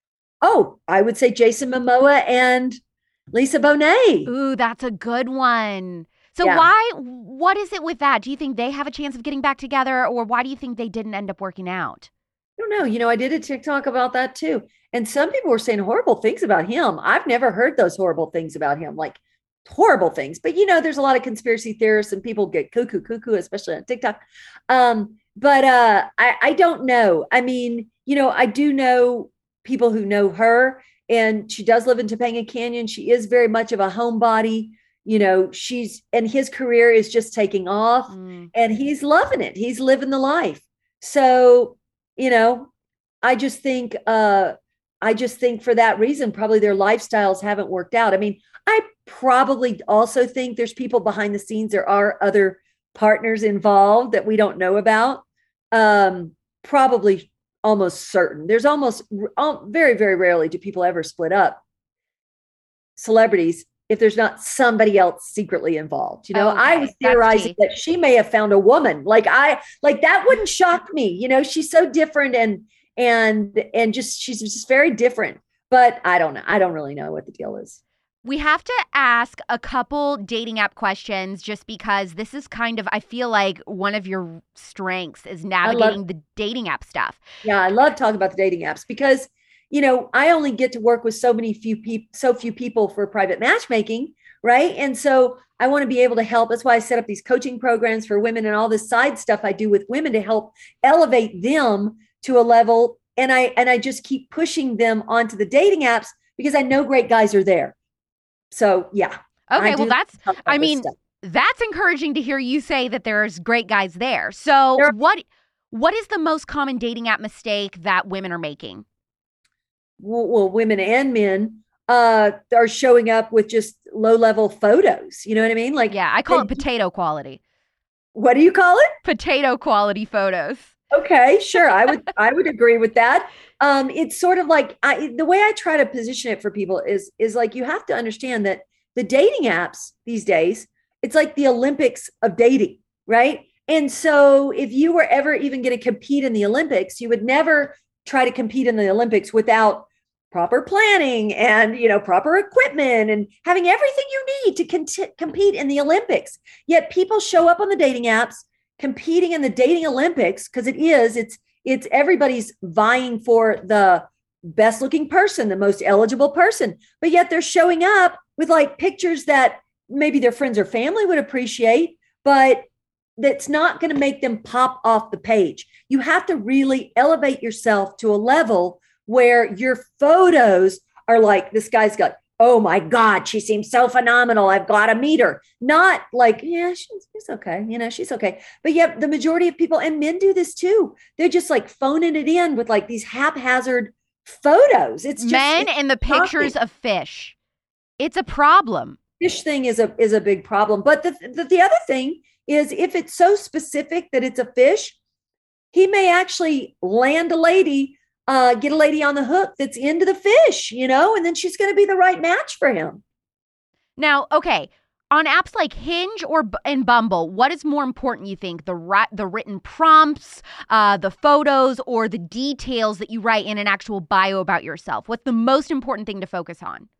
Oh, I would say Jason Momoa and Lisa Bonet. Ooh, that's a good one. So Yeah. why what is it with that? Do you think they have a chance of getting back together, or why do you think they didn't end up working out? I don't know. You know, I did a TikTok about that too. And some people were saying horrible things about him. I've never heard those horrible things about him, like horrible things. But, you know, there's a lot of conspiracy theorists and people get cuckoo, cuckoo, especially on TikTok. Um, but uh, I, I don't know. I mean, you know, I do know people who know her, and she does live in Topanga Canyon. She is very much of a homebody. You know, she's, and his career is just taking off, Mm. and he's loving it. He's living the life. So, you know, I just think uh I just think for that reason, probably their lifestyles haven't worked out. I mean, I probably also think there's people behind the scenes. There are other partners involved that we don't know about. Um, probably almost certain. There's almost very, very rarely do people ever split up celebrities if there's not somebody else secretly involved. You know, Okay, I was that's theorizing key. that she may have found a woman. Like I like that wouldn't shock me. You know, she's so different and and and just she's just very different. But I don't know. I don't really know what the deal is. We have to ask a couple dating app questions just because this is kind of, I feel like one of your strengths is I love navigating the dating app stuff. Yeah, I love talking about the dating apps because, you know, I only get to work with so many few people, so few people for private matchmaking, right? And so I want to be able to help. That's why I set up these coaching programs for women and all this side stuff I do with women to help elevate them to a level. And I and I just keep pushing them onto the dating apps because I know great guys are there. So yeah. Okay, I well, do that's, talk about I this mean, stuff. that's encouraging to hear you say that there's great guys there. So There are what what is the most common dating app mistake that women are making? well, women and men uh, are showing up with just low level photos. You know what I mean? Like, Yeah, I call they, it potato quality. what do you call it? Potato quality photos. Okay, sure. I would I would agree with that. Um, it's sort of like I, the way I try to position it for people is is like you have to understand that the dating apps these days, it's like the Olympics of dating, right? And so if you were ever even going to compete in the Olympics, you would never try to compete in the Olympics without proper planning and you know proper equipment and having everything you need to cont- compete in the Olympics. Yet people show up on the dating apps competing in the dating Olympics because it is it's it's everybody's vying for the best looking person, the most eligible person, but yet they're showing up with like pictures that maybe their friends or family would appreciate, but that's not going to make them pop off the page. You have to really elevate yourself to a level where your photos are like, this guy's got, oh my God, she seems so phenomenal. I've got to meet her. Not like, yeah, she's, she's okay. You know, she's okay. But yet the majority of people, and men do this too. They're just like phoning it in with like these haphazard photos. It's just Men it's in the pictures shocking. of fish. It's a problem. Fish thing is a is a big problem. But the, the the other thing is if it's so specific that it's a fish, he may actually land a lady, uh, get a lady on the hook that's into the fish, you know, and then she's going to be the right match for him. Now, okay, on apps like Hinge or B- and Bumble, what is more important, you think? The ri- the written prompts, uh, the photos, or the details that you write in an actual bio about yourself? What's the most important thing to focus on?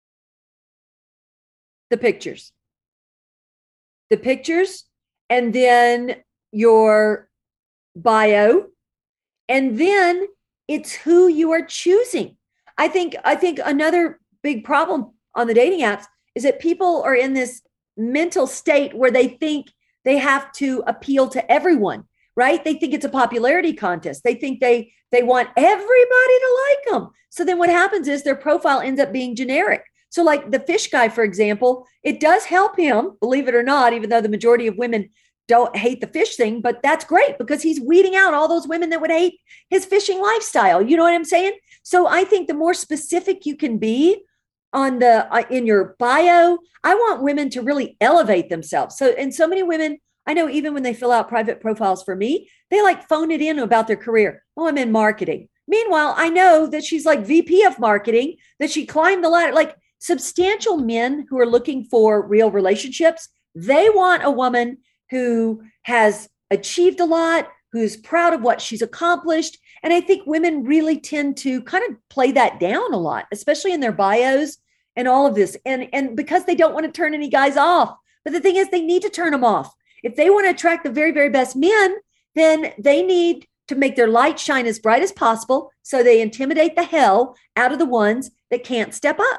The pictures, the pictures, and then your bio, and then it's who you are choosing. I think I think another big problem on the dating apps is that people are in this mental state where they think they have to appeal to everyone, right? They think it's a popularity contest. They think they they want everybody to like them. So then what happens is their profile ends up being generic. So like the fish guy, for example, it does help him, believe it or not, even though the majority of women don't hate the fish thing, but that's great because he's weeding out all those women that would hate his fishing lifestyle. You know what I'm saying? So I think the more specific you can be on the uh, in your bio, I want women to really elevate themselves. So and so many women I know even when they fill out private profiles for me, they like phone it in about their career. Oh, I'm in marketing. Meanwhile, I know that she's like V P of marketing, that she climbed the ladder. Like substantial men who are looking for real relationships, they want a woman who has achieved a lot, who's proud of what she's accomplished. And I think women really tend to kind of play that down a lot, especially in their bios and all of this. And, and because they don't want to turn any guys off. But the thing is, they need to turn them off. If they want to attract the very, very best men, then they need to make their light shine as bright as possible. So they intimidate the hell out of the ones that can't step up.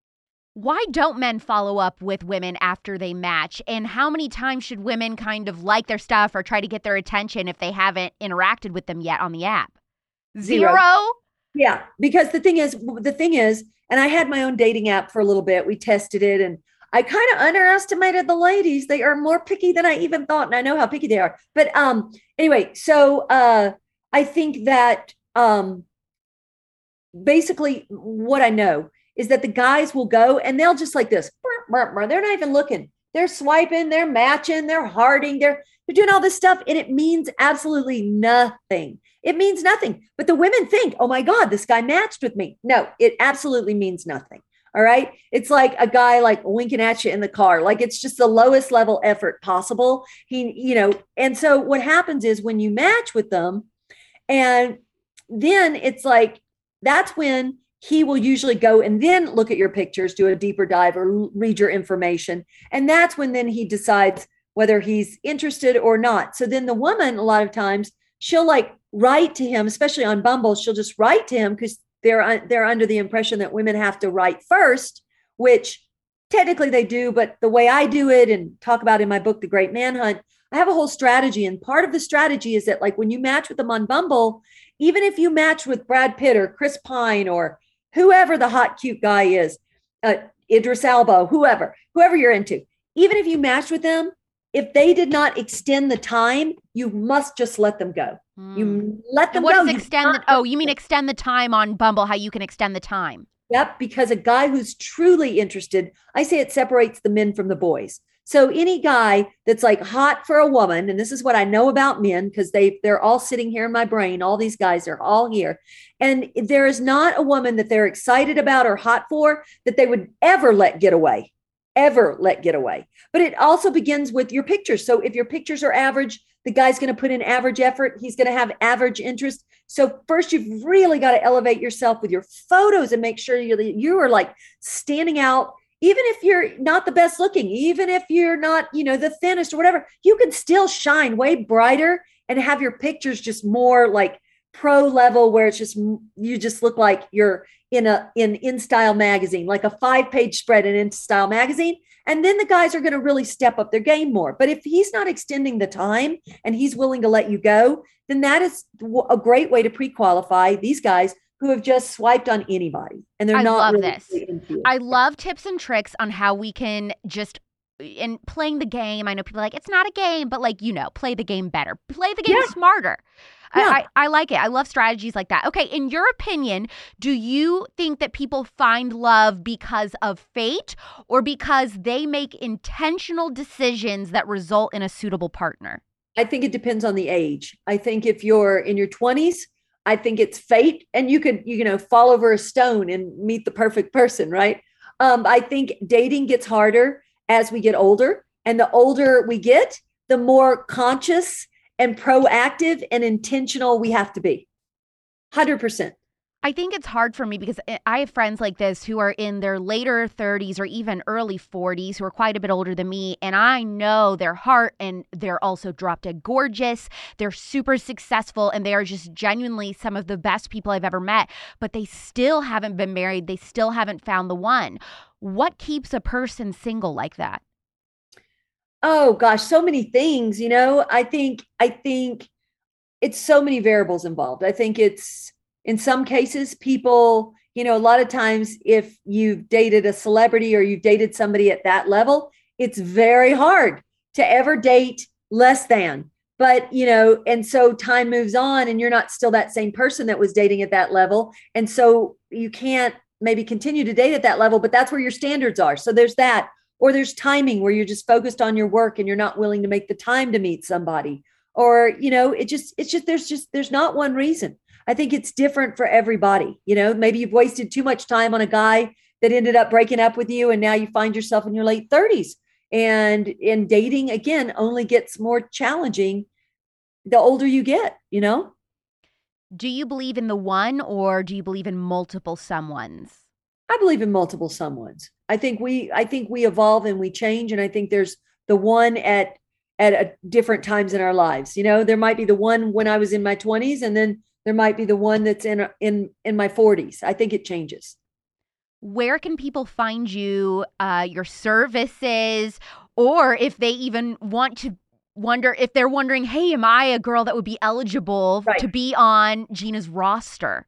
Why don't men follow up with women after they match? And how many times should women kind of like their stuff or try to get their attention if they haven't interacted with them yet on the app? Zero? Zero? Yeah, because the thing is, the thing is, and I had my own dating app for a little bit. We tested it and I kind of underestimated the ladies. They are more picky than I even thought. And I know how picky they are. But um, anyway, so uh, I think that um, basically what I know is that the guys will go and they'll just like this. They're not even looking. They're swiping, they're matching, they're hearting, they're, they're doing all this stuff. And it means absolutely nothing. It means nothing. But the women think, oh my God, this guy matched with me. No, it absolutely means nothing. All right. It's like a guy like winking at you in the car. Like it's just the lowest level effort possible. He, you know, and so what happens is when you match with them and then it's like, that's when he will usually go and then look at your pictures, do a deeper dive or read your information. And that's when then he decides whether he's interested or not. So then the woman, a lot of times she'll like write to him, especially on Bumble, she'll just write to him because they're, they're under the impression that women have to write first, which technically they do. But the way I do it and talk about in my book, The Great Manhunt, I have a whole strategy. And part of the strategy is that like when you match with them on Bumble, even if you match with Brad Pitt or Chris Pine or whoever the hot, cute guy is, uh, Idris Elba, whoever, whoever you're into, even if you match with them, if they did not extend the time, you must just let them go. Mm. You let them what go. What does extend? The, oh, you mean extend the time on Bumble, how you can extend the time? Yep, because a guy who's truly interested, I say it separates the men from the boys. So any guy that's like hot for a woman, and this is what I know about men, because they, they're all sitting here in my brain, all these guys are all here. And there is not a woman that they're excited about or hot for that they would ever let get away, ever let get away. But it also begins with your pictures. So if your pictures are average, the guy's going to put in average effort. He's going to have average interest. So first, you've really got to elevate yourself with your photos and make sure you, you are like standing out. Even if you're not the best looking, even if you're not, you know, the thinnest or whatever, you can still shine way brighter and have your pictures just more like pro level where it's just, you just look like you're in a, in InStyle magazine, like a five page spread in InStyle magazine. And then the guys are going to really step up their game more. But if he's not extending the time and he's willing to let you go, then that is a great way to pre-qualify these guys who have just swiped on anybody. And they're I not love really this. I love tips and tricks on how we can just, in playing the game, I know people are like, it's not a game, but like, you know, play the game better. Play the game yeah. smarter. Yeah. I, I, I like it. I love strategies like that. Okay, in your opinion, do you think that people find love because of fate or because they make intentional decisions that result in a suitable partner? I think it depends on the age. I think if you're in your twenties, I think it's fate, and you could, you know, fall over a stone and meet the perfect person, right? Um, I think dating gets harder as we get older, and the older we get, the more conscious and proactive and intentional we have to be. one hundred percent. I think it's hard for me because I have friends like this who are in their later thirties or even early forties who are quite a bit older than me. And I know their heart, and they're also drop dead gorgeous. They're super successful, and they are just genuinely some of the best people I've ever met. But they still haven't been married. They still haven't found the one. What keeps a person single like that? Oh gosh, so many things, you know, I think, I think it's so many variables involved. I think it's, in some cases, people, you know, a lot of times if you've dated a celebrity or you've dated somebody at that level, it's very hard to ever date less than. But, you know, and so time moves on and you're not still that same person that was dating at that level. And so you can't maybe continue to date at that level, but that's where your standards are. So there's that. or there's timing where you're just focused on your work and you're not willing to make the time to meet somebody. Or, you know, it just, it's just, there's just, there's not one reason. I think it's different for everybody. You know, maybe you've wasted too much time on a guy that ended up breaking up with you, and now you find yourself in your late thirties. And in dating, again, only gets more challenging the older you get, you know? Do you believe in the one, or do you believe in multiple someones? I believe in multiple someones. I think we, I think we evolve and we change. And I think there's the one at, at a different times in our lives. You know, there might be the one when I was in my twenties, and then there might be the one that's in, in, in my forties. I think it changes. Where can people find you, uh, your services, or if they even want to wonder, if they're wondering, hey, am I a girl that would be eligible right. to be on Gina's roster?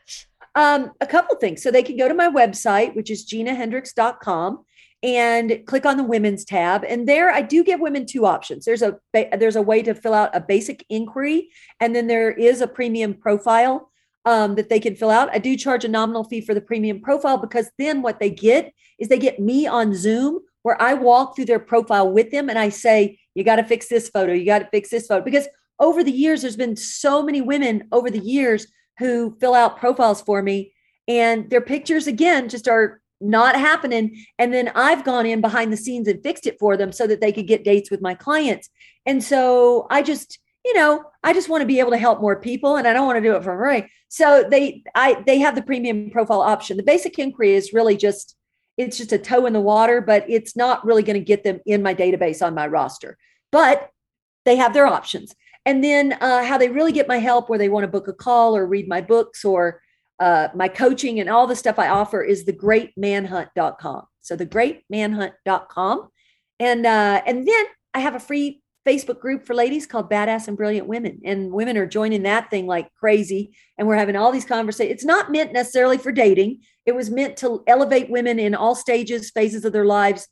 Um, a couple things. So they can go to my website, which is gina hendricks dot com, and click on the women's tab. And there I do give women two options. There's a, there's a way to fill out a basic inquiry, and then there is a premium profile um, that they can fill out. I do charge a nominal fee for the premium profile, because then what they get is they get me on Zoom, where I walk through their profile with them and I say, you got to fix this photo. You got to fix this photo. Because over the years, there's been so many women over the years who fill out profiles for me, and their pictures, again, just are not happening. And then I've gone in behind the scenes and fixed it for them so that they could get dates with my clients. And so I just, you know, I just want to be able to help more people, and I don't want to do it for free. So they, I, they have the premium profile option. The basic inquiry is really just, it's just a toe in the water, but it's not really going to get them in my database on my roster, but they have their options. And then uh, how they really get my help, where they want to book a call or read my books or uh, my coaching and all the stuff I offer, is the great manhunt dot com. So the great manhunt dot com. And, uh, and then I have a free Facebook group for ladies called Badass and Brilliant Women. And women are joining that thing like crazy. And we're having all these conversations. It's not meant necessarily for dating. It was meant to elevate women in all stages, phases of their lives,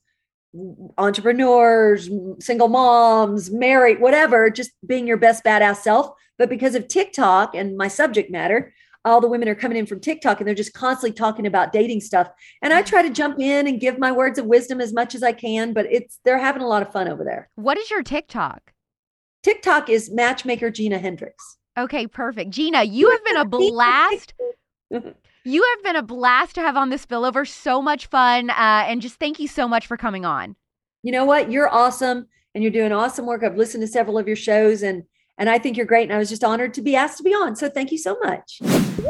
entrepreneurs, single moms, married, whatever, just being your best badass self. But because of TikTok and my subject matter, all the women are coming in from TikTok, and they're just constantly talking about dating stuff. And I try to jump in and give my words of wisdom as much as I can, but it's, they're having a lot of fun over there. What is your TikTok? TikTok is Matchmaker Gina Hendricks. Okay, perfect. Gina, you have been a blast. You have been a blast to have on the Spillover. So much fun. Uh, and just thank you so much for coming on. You know what? You're awesome, and you're doing awesome work. I've listened to several of your shows, and and I think you're great. And I was just honored to be asked to be on. So thank you so much.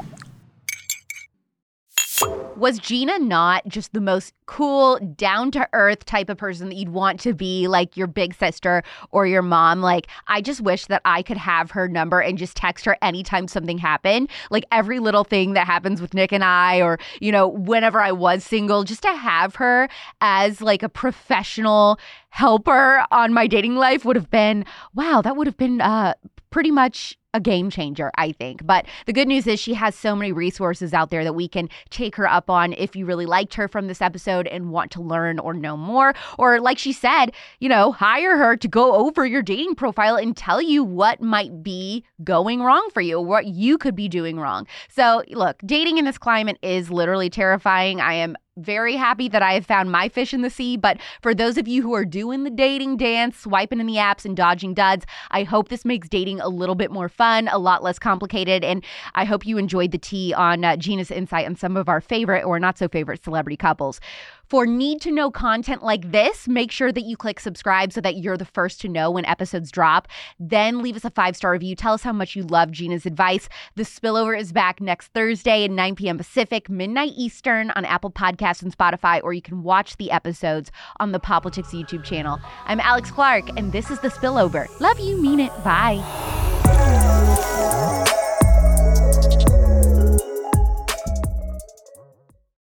Was Gina not just the most cool, down-to-earth type of person that you'd want to be, like your big sister or your mom? Like, I just wish that I could have her number and just text her anytime something happened. Like, every little thing that happens with Nick and I, or, you know, whenever I was single, just to have her as like a professional helper on my dating life would have been, wow, that would have been uh, pretty much a game changer, I think. But the good news is she has so many resources out there that we can take her up on if you really liked her from this episode and want to learn or know more. Or like she said, you know, hire her to go over your dating profile and tell you what might be going wrong for you, what you could be doing wrong. So look, dating in this climate is literally terrifying. I am very happy that I have found my fish in the sea. But for those of you who are doing the dating dance, swiping in the apps and dodging duds, I hope this makes dating a little bit more fun, a lot less complicated. And I hope you enjoyed the tea on uh, Gina's insight on some of our favorite or not so favorite celebrity couples. For need-to-know content like this, make sure that you click subscribe so that you're the first to know when episodes drop. Then leave us a five-star review. Tell us how much you love Gina's advice. The Spillover is back next Thursday at nine p.m. Pacific, midnight Eastern on Apple Podcasts and Spotify, or you can watch the episodes on the Politics YouTube channel. I'm Alex Clark, and this is The Spillover. Love you, mean it. Bye.